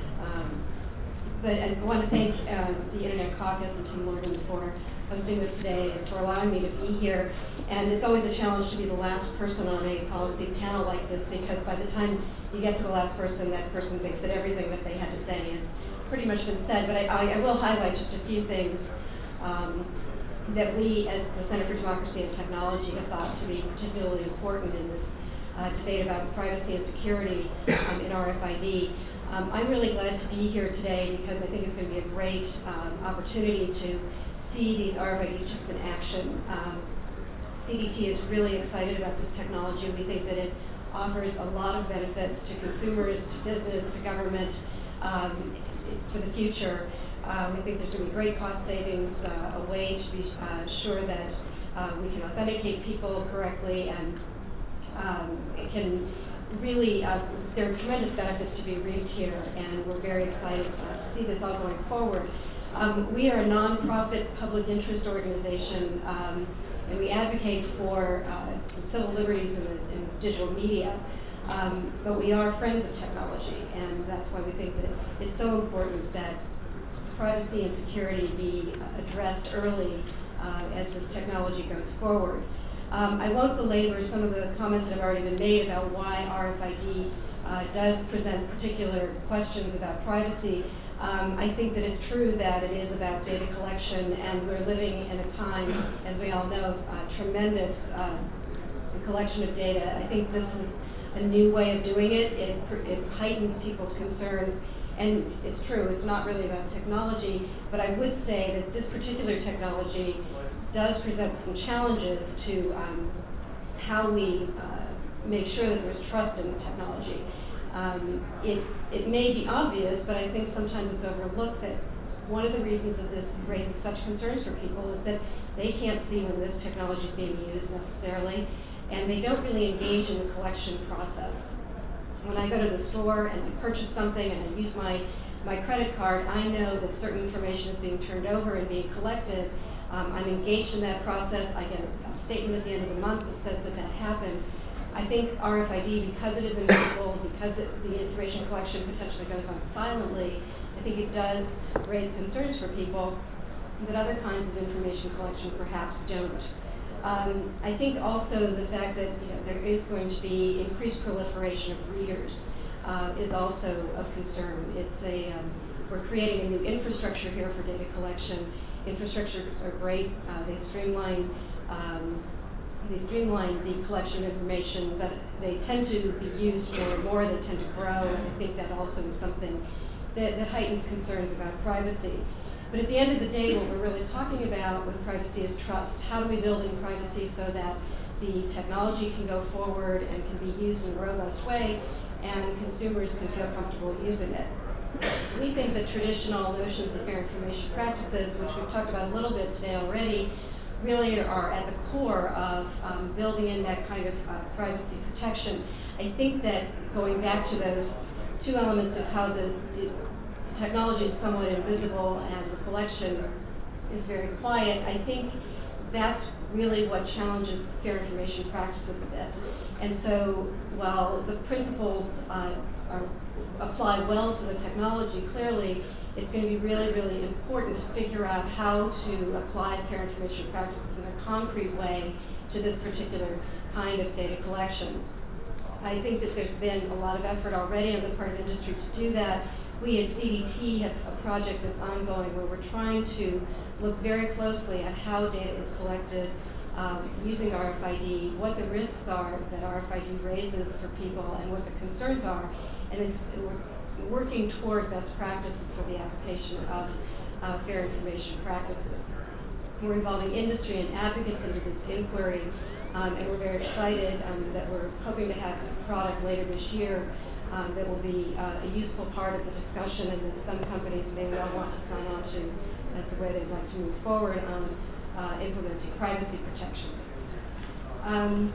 um, but I want to thank uh, the Internet Caucus and Tim Morgan for hosting this today and for allowing me to be here. And it's always a challenge to be the last person on a policy panel like this, because by the time you get to the last person, that person thinks that everything that they had to say has pretty much been said. But I, I, I will highlight just a few things um, that we, as the Center for Democracy and Technology, have thought to be particularly important in this uh, debate about privacy and security um, in R F I D. Um, I'm really glad to be here today because I think it's going to be a great um, opportunity to see these R F I D chips in action. Um, C D T is really excited about this technology. We think that it offers a lot of benefits to consumers, to business, to government um, for the future. Uh, we think there's going to be great cost savings, uh, a way to be uh, sure that uh, we can authenticate people correctly, and um, it can really, uh, there are tremendous benefits to be reaped here, and we're very excited uh, to see this all going forward. Um, we are a nonprofit public interest organization, um, and we advocate for uh, civil liberties in the, in digital media. Um, but we are friends of technology, and that's why we think that it, it's so important that privacy and security be uh, addressed early uh, as this technology goes forward. Um, I won't belabor some of the comments that have already been made about why R F I D uh, does present particular questions about privacy. Um, I think that it's true that it is about data collection, and we're living in a time, as we all know, of uh, tremendous uh, collection of data. I think this is a new way of doing it. It, it heightens people's concerns, and it's true, it's not really about technology, but I would say that this particular technology does present some challenges to um, how we uh, make sure that there's trust in the technology. Um, it, it may be obvious, but I think sometimes it's overlooked that one of the reasons that this raises such concerns for people is that they can't see when this technology is being used necessarily, and they don't really engage in the collection process. When I go to the store and I purchase something and I use my, my credit card, I know that certain information is being turned over and being collected. Um, I'm engaged in that process. I get a, a statement at the end of the month that says that that happened. I think R F I D, because it is invisible, because it, the information collection potentially goes on silently, I think it does raise concerns for people that other kinds of information collection perhaps don't. Um, I think also the fact that you know, there is going to be increased proliferation of readers uh, is also of concern. It's a, um, we're creating a new infrastructure here for data collection. Infrastructures are great. Uh, they streamline um, they streamline the collection of information, but they tend to be used more and more. They tend to grow, and I think that also is something that, that heightens concerns about privacy. But at the end of the day, what we're really talking about with privacy is trust. How do we build in privacy so that the technology can go forward and can be used in a robust way, and consumers can feel comfortable using it? We think that traditional notions of fair information practices, which we've talked about a little bit today already, really are at the core of um, building in that kind of uh, privacy protection. I think that going back to those two elements of how the, the technology is somewhat invisible and the collection is very quiet, I think that's really what challenges fair information practices a bit. And so while the principles uh, are, apply well to the technology, clearly it's going to be really, really important to figure out how to apply fair information practices in a concrete way to this particular kind of data collection. I think that there's been a lot of effort already on the part of industry to do that. We at C D T have a project that's ongoing where we're trying to look very closely at how data is collected, um, using R F I D, what the risks are that R F I D raises for people, and what the concerns are, and it's we're working toward best practices for the application of uh, fair information practices. We're involving industry and advocates into this inquiry, um, and we're very excited um, that we're hoping to have a product later this year um, that will be uh, a useful part of the discussion, and that some companies may well want to sign on to as the way they'd like to move forward on uh, implementing privacy protections. Um,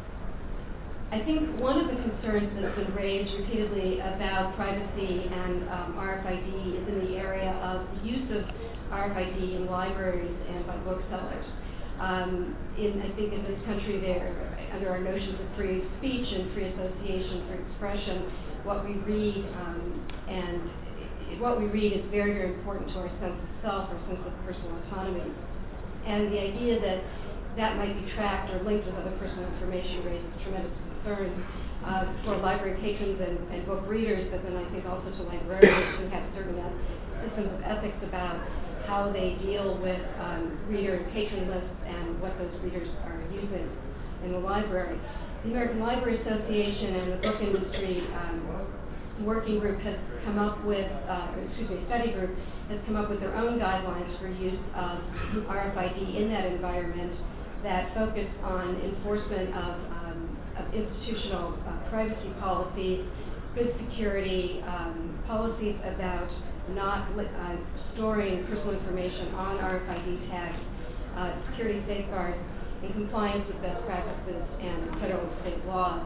I think one of the concerns that's been raised repeatedly about privacy and um, R F I D is in the area of the use of R F I D in libraries and by booksellers. Um, in, I think in this country, there, under our notions of free speech and free association, free expression, what we read um, and what we read is very, very important to our sense of self, our sense of personal autonomy. And the idea that that might be tracked or linked with other personal information raises tremendous concern uh, for library patrons and, and book readers, but then I think also to librarians who have certain systems of ethics about how they deal with um, reader and patron lists and what those readers are using in the library. The American Library Association and the book industry um, working group has come up with, uh, excuse me, study group has come up with their own guidelines for use of R F I D in that environment that focus on enforcement of, um, of institutional uh, privacy policies, good security, um, policies about not uh, storing personal information on R F I D tags, uh, security safeguards, and compliance with best practices and federal and state laws.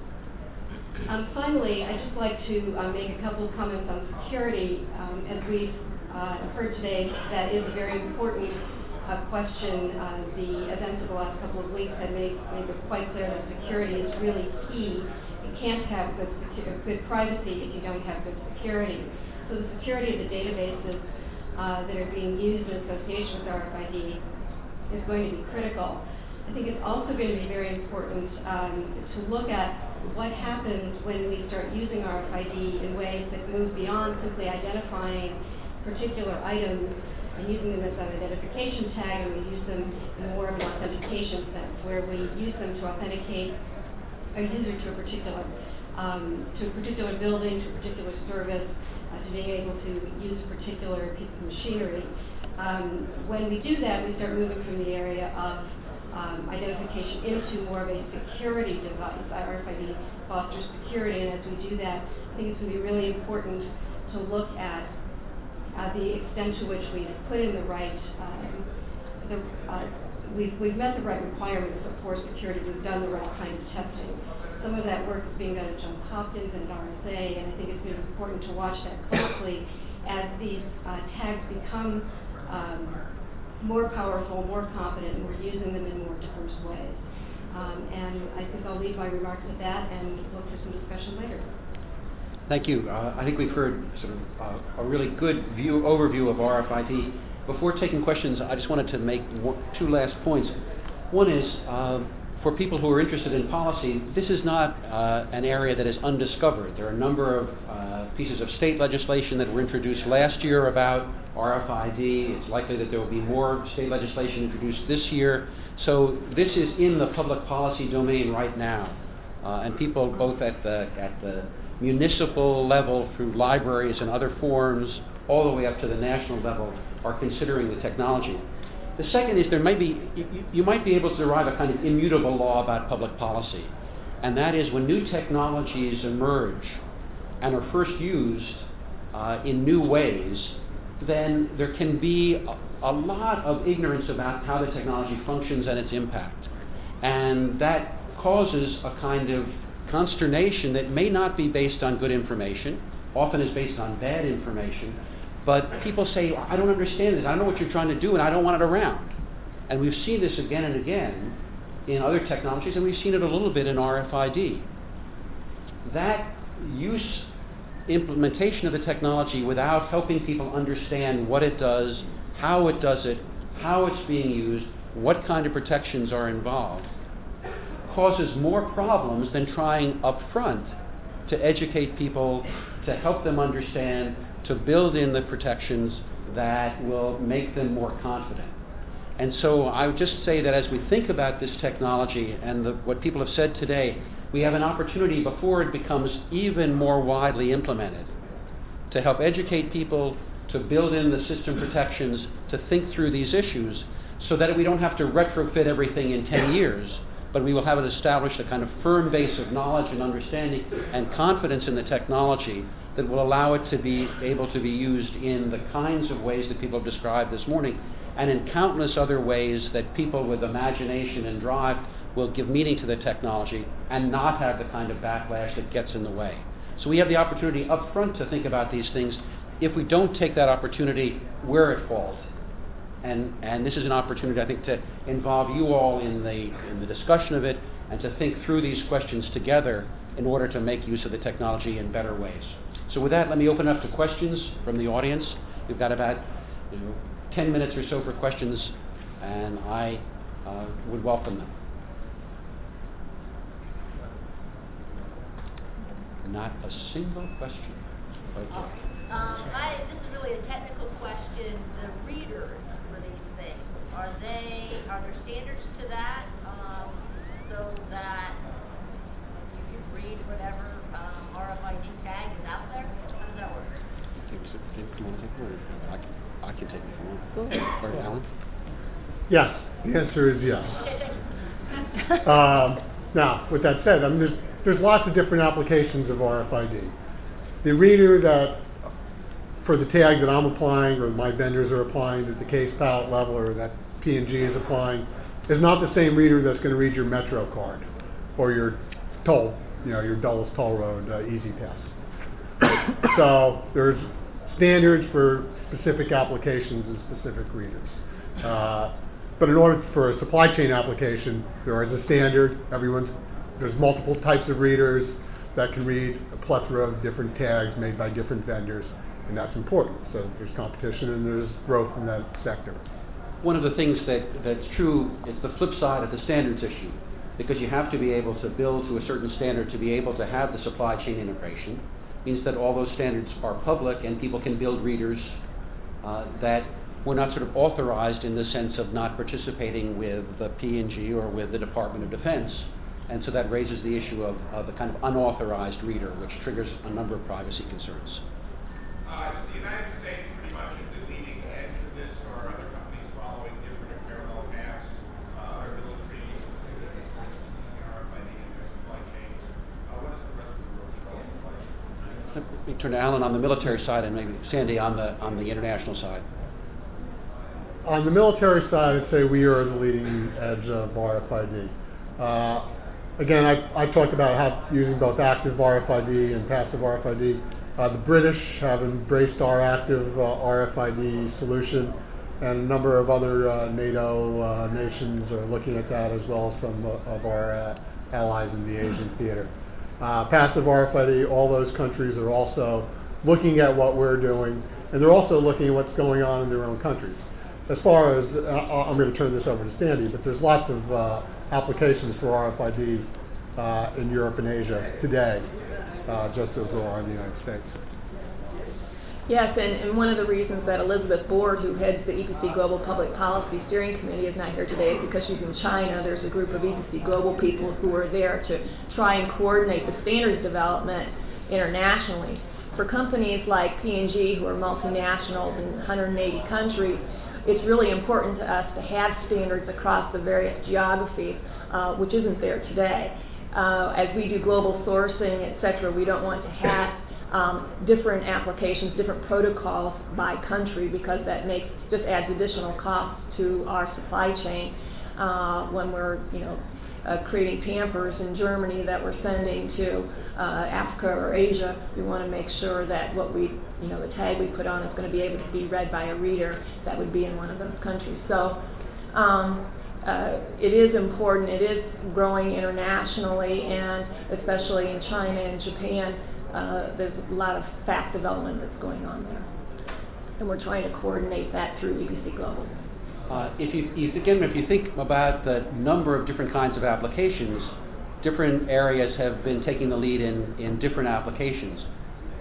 Um, finally, I'd just like to uh, make a couple of comments on security. Um, as we've uh, heard today, that is a very important uh, question. Uh, the events of the last couple of weeks have made, made it quite clear that security is really key. You can't have good, secu- good privacy if you don't have good security. So the security of the databases uh, that are being used in association with R F I D is going to be critical. I think it's also going to be very important um, to look at what happens when we start using R F I D in ways that move beyond simply identifying particular items and using them as an identification tag, and we use them in more of an authentication sense, where we use them to authenticate a user to a particular um, to a particular building, to a particular service, uh, to being able to use a particular piece of machinery. Um, when we do that, we start moving from the area of Um, identification into more of a security device. R F I D fosters security, and as we do that, I think it's going to be really important to look at uh, the extent to which we've put in the right, um, the, uh, we've, we've met the right requirements for security, we've done the right kind of testing. Some of that work is being done at Johns Hopkins and at R S A, and I think it's going to be important to watch that closely as these uh, tags become um, more powerful, more competent, and we're using them in more diverse ways. Um, and I think I'll leave my remarks at that and look for some discussion later. Thank you. Uh, I think we've heard sort of uh, a really good view overview of R F I D. Before taking questions, I just wanted to make one, two last points. One is, uh, for people who are interested in policy, this is not uh, an area that is undiscovered. There are a number of uh, pieces of state legislation that were introduced last year about R F I D. It's likely that there will be more state legislation introduced this year. So this is in the public policy domain right now. Uh, and people both at the, at the municipal level through libraries and other forums, all the way up to the national level, are considering the technology. The second is there may be, you, you might be able to derive a kind of immutable law about public policy. And that is when new technologies emerge and are first used uh, in new ways, then there can be a, a lot of ignorance about how the technology functions and its impact. And that causes a kind of consternation that may not be based on good information, often is based on bad information, but people say, I don't understand this, I don't know what you're trying to do, and I don't want it around. And we've seen this again and again in other technologies, and we've seen it a little bit in R F I D. That use implementation of the technology without helping people understand what it does, how it does it, how it's being used, what kind of protections are involved, causes more problems than trying up front to educate people, to help them understand, to build in the protections that will make them more confident. And so I would just say that as we think about this technology and the, what people have said today, we have an opportunity before it becomes even more widely implemented to help educate people, to build in the system protections, to think through these issues so that we don't have to retrofit everything in ten years, but we will have it established a kind of firm base of knowledge and understanding and confidence in the technology that will allow it to be able to be used in the kinds of ways that people have described this morning, and in countless other ways that people with imagination and drive will give meaning to the technology and not have the kind of backlash that gets in the way. So we have the opportunity up front to think about these things. If we don't take that opportunity, we're at fault. And, and this is an opportunity, I think, to involve you all in the, in the discussion of it and to think through these questions together in order to make use of the technology in better ways. So with that, let me open up to questions from the audience. We've got about you know, ten minutes or so for questions, and I uh, would welcome them. Not a single question. Okay. Um, I, this is really a technical question. The readers for these things, are they, are there standards to that um, so that you can read whatever um, R F I D tag is out there? How does that work? I think so. Dave, come on, take it away. I can, I can take it from you. Or Alan? Yes, the answer is yes. Okay, thank you. Um, now, with that said, I mean, there's, there's lots of different applications of R F I D. The reader that, for the tag that I'm applying or my vendors are applying at the case pallet level or that P and G is applying, is not the same reader that's going to read your Metro card or your toll, you know, your Dulles Toll Road uh, Easy Pass. So there's standards for specific applications and specific readers. Uh, but in order for a supply chain application, there is a standard. Everyone's, there's multiple types of readers that can read a plethora of different tags made by different vendors, and that's important. So there's competition and there's growth in that sector. One of the things that, that's true, it's the flip side of the standards issue, because you have to be able to build to a certain standard to be able to have the supply chain integration. It means that all those standards are public and people can build readers uh, that were not sort of authorized in the sense of not participating with the P and G or with the Department of Defense. And so that raises the issue of uh, the kind of unauthorized reader, which triggers a number of privacy concerns. Uh, is the United States pretty much at the leading edge of this, or are other companies following different or parallel paths? Uh, our military specifically using R F I D in their supply chains. Uh, what is the rest of the world's role in supply chain? Let me turn to Alan on the military side and maybe Sandy on the on the international side. On the military side, I'd say we are the leading edge of R F I D. Uh, again, I, I talked about how using both active R F I D and passive R F I D. Uh, the British have embraced our active uh, R F I D solution, and a number of other uh, NATO uh, nations are looking at that, as well as some uh, of our uh, allies in the Asian theater. Uh, passive R F I D, all those countries are also looking at what we're doing, and they're also looking at what's going on in their own countries. As far as, uh, I'm going to turn this over to Sandy, but there's lots of uh, applications for R F I D uh, in Europe and Asia today, uh, just as there are in the United States. Yes, and, and one of the reasons that Elizabeth Board, who heads the E P C Global Public Policy Steering Committee, is not here today is because she's in China. There's a group of E P C Global people who are there to try and coordinate the standards development internationally. For companies like P and G, who are multinationals in one hundred eighty countries, it's really important to us to have standards across the various geographies, uh, which isn't there today. Uh, as we do global sourcing, et cetera, we don't want to have um, different applications, different protocols by country, because that makes just adds additional costs to our supply chain uh, when we're, you know, uh, creating Pampers in Germany that we're sending to uh, Africa or Asia. We want to make sure that what we, you know, the tag we put on is going to be able to be read by a reader that would be in one of those countries. So. Um, Uh, it is important. It is growing internationally, and especially in China and Japan, uh, there's a lot of fast development that's going on there. And we're trying to coordinate that through E P C Global. Uh, if you, if, again, if you think about the number of different kinds of applications, different areas have been taking the lead in, in different applications.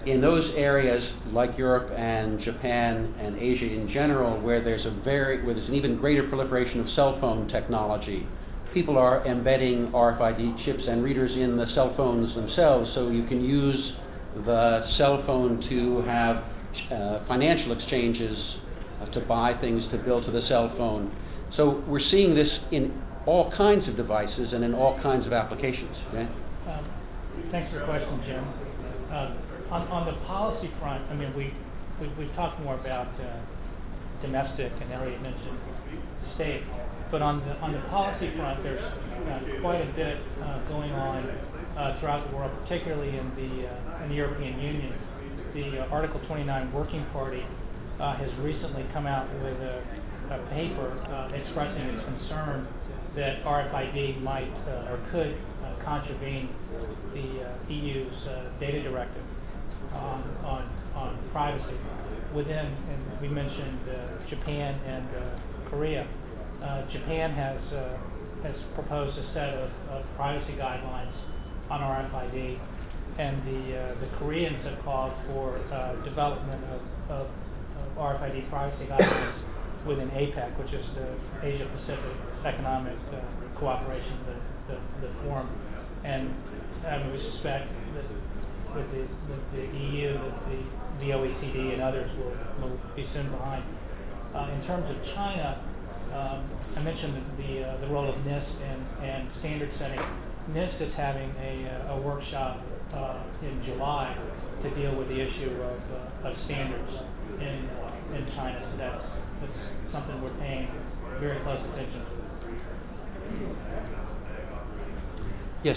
in those areas like Europe and Japan and Asia in general, where there's a very where there's an even greater proliferation of cell phone technology, people are embedding R F I D chips and readers in the cell phones themselves, so you can use the cell phone to have uh, financial exchanges, uh, to buy things to bill to the cell phone. So we're seeing this in all kinds of devices and in all kinds of applications. Okay? Um, thanks for the question, Jim. Um, on, on the policy front, I mean, we, we, we've talked more about uh, domestic, and Elliot mentioned state. But on the, on the policy front, there's uh, quite a bit uh, going on uh, throughout the world, particularly in the, uh, in the European Union. The uh, Article twenty-nine Working Party uh, has recently come out with a, a paper uh, expressing its concern that R F I D might uh, or could uh, contravene the uh, E U's uh, data directive on, on, on privacy. Within, and we mentioned uh, Japan and uh, Korea. Uh, Japan has uh, has proposed a set of, of privacy guidelines on R F I D, and the uh, the Koreans have called for uh, development of, of, of R F I D privacy guidelines within APEC, which is the Asia Pacific Economic uh, Cooperation, the, the, the forum. And um, we suspect that with the, with the E U, that the, the O E C D and others will, will be soon behind. Uh, in terms of China, um, I mentioned the, the, uh, the role of NIST and, and standard setting. NIST is having a, a workshop uh, in July to deal with the issue of, uh, of standards in, in China. So that's, that's something we're paying very close attention to. Yes.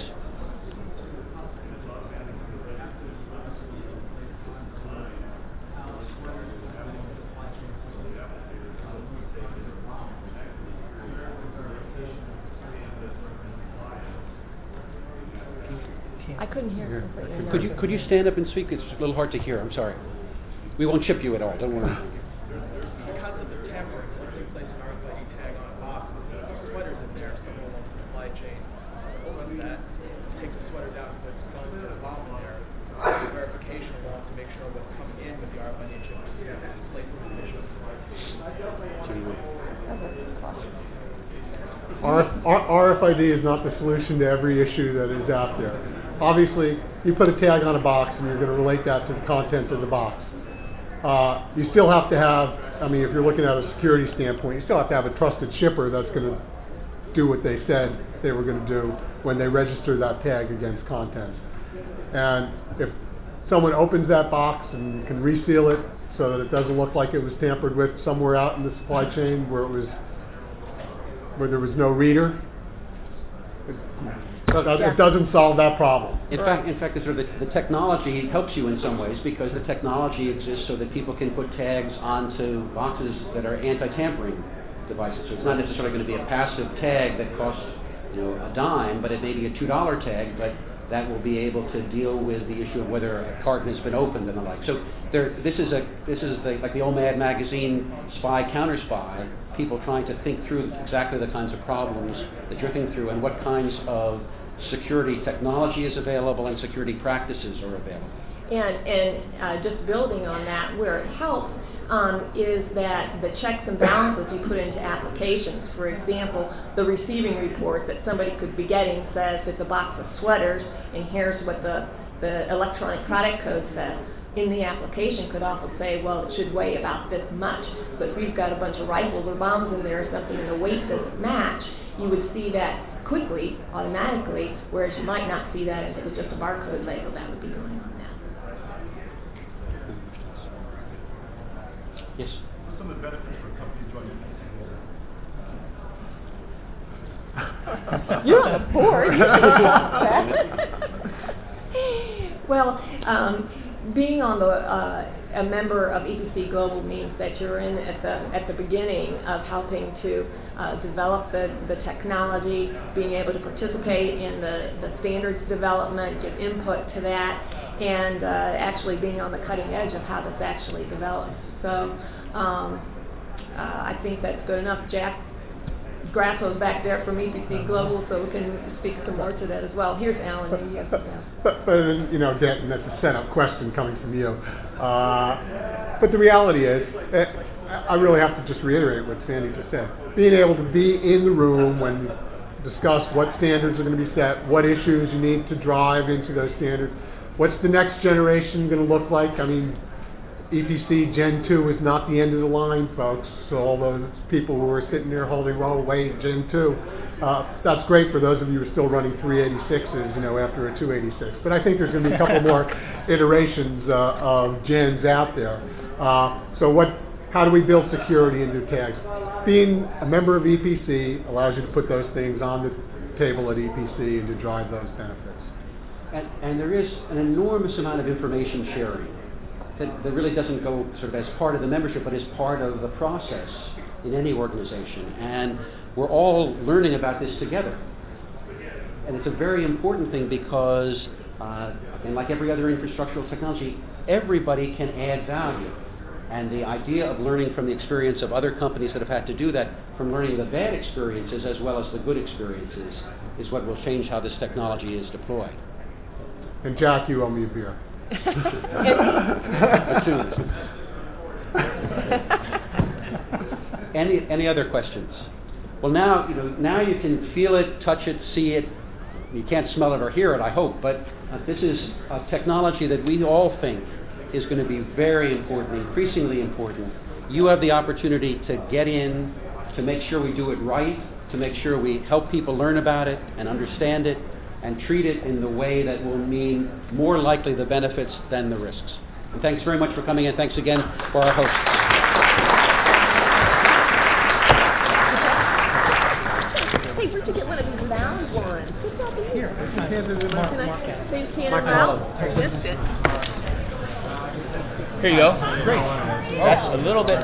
I couldn't hear completely. Could you could you stand up and speak? It's a little hard to hear. I'm sorry. We won't chip you at all. Don't worry. The concept of tampering, so let's say you place an R F I D tag on a box with some sweaters in there somewhere along the supply chain. Someone opens that, takes the sweater down and puts guns in a box in there. There's a verification along to make sure what's coming in with the R F I D chip is placed in the initial supply chain. R F I D is not the solution to every issue that is out there. Obviously, you put a tag on a box and you're going to relate that to the contents of the box. Uh, you still have to have, I mean, if you're looking at a security standpoint, you still have to have a trusted shipper that's going to do what they said they were going to do when they register that tag against contents. And if someone opens that box and can reseal it so that it doesn't look like it was tampered with somewhere out in the supply chain where it was where there was no reader, it, does, Yeah. it doesn't solve that problem. In fact, in fact, the, sort of the, the technology helps you in some ways because the technology exists so that people can put tags onto boxes that are anti-tampering devices. So it's not necessarily going to be a passive tag that costs, you know, a dime, but it may be a two dollar tag, but that will be able to deal with the issue of whether a carton has been opened and the like. So there, this is a this is the, like the O M A D magazine spy counter spy. People trying to think through exactly the kinds of problems that you're thinking through and what kinds of security technology is available and security practices are available. And, and uh, just building on that, where it helps um, is that the checks and balances you put into applications. For example, the receiving report that somebody could be getting says it's a box of sweaters, and here's what the, the electronic product code says. In the application could also say, well, it should weigh about this much. So if you've got a bunch of rifles or bombs in there or something and the weight doesn't match, you would see that quickly, automatically, whereas you might not see that if it was just a barcode label that would be going on now. Yes? What are some of the benefits for a company joining E P C Global? You're on the board. Well, um, being on the uh, a member of E P C Global means that you're in at the at the beginning of helping to uh, develop the, the technology, being able to participate in the, the standards development, give input to that, and uh, actually being on the cutting edge of how this actually develops. So um, uh, I think that's good enough. Jack, Grasso's back there from E P C Global, so we can speak some more to that as well. Here's Alan. Maybe you have something else. But, but you know, Denton, that's a setup question coming from you. Uh, but the reality is, uh, I really have to just reiterate what Sandy just said. Being able to be in the room when we discuss what standards are going to be set, what issues you need to drive into those standards, what's the next generation going to look like? I mean, E P C Gen two is not the end of the line, folks. So all those people who are sitting there holding, oh, wait, Gen two, uh, that's great for those of you who are still running three eighty-sixes, you know, after a two eighty-six. But I think there's going to be a couple more iterations uh, of gens out there. Uh, so what? How do we build security into tags? Being a member of E P C allows you to put those things on the table at E P C and to drive those benefits. And, and there is an enormous amount of information sharing that, that really doesn't go sort of as part of the membership, but is part of the process in any organization. And we're all learning about this together. And it's a very important thing because, uh, and like every other infrastructural technology, everybody can add value. And the idea of learning from the experience of other companies that have had to do that, from learning the bad experiences as well as the good experiences, is what will change how this technology is deployed. And Jack, you owe me a beer. any any other questions? Well, now you know. Now you can feel it, touch it, see it. You can't smell it or hear it, I hope. But uh, this is a technology that we all think is going to be very important, increasingly important. You have the opportunity to get in, to make sure we do it right, to make sure we help people learn about it and understand it and treat it in the way that will mean more likely the benefits than the risks. And thanks very much for coming in. Thanks again for our hosts. Hey, where'd you get one of these lounge ones? What's up here? Can I say can Mark, out? Missed it. Here you go. Great. That's a little bit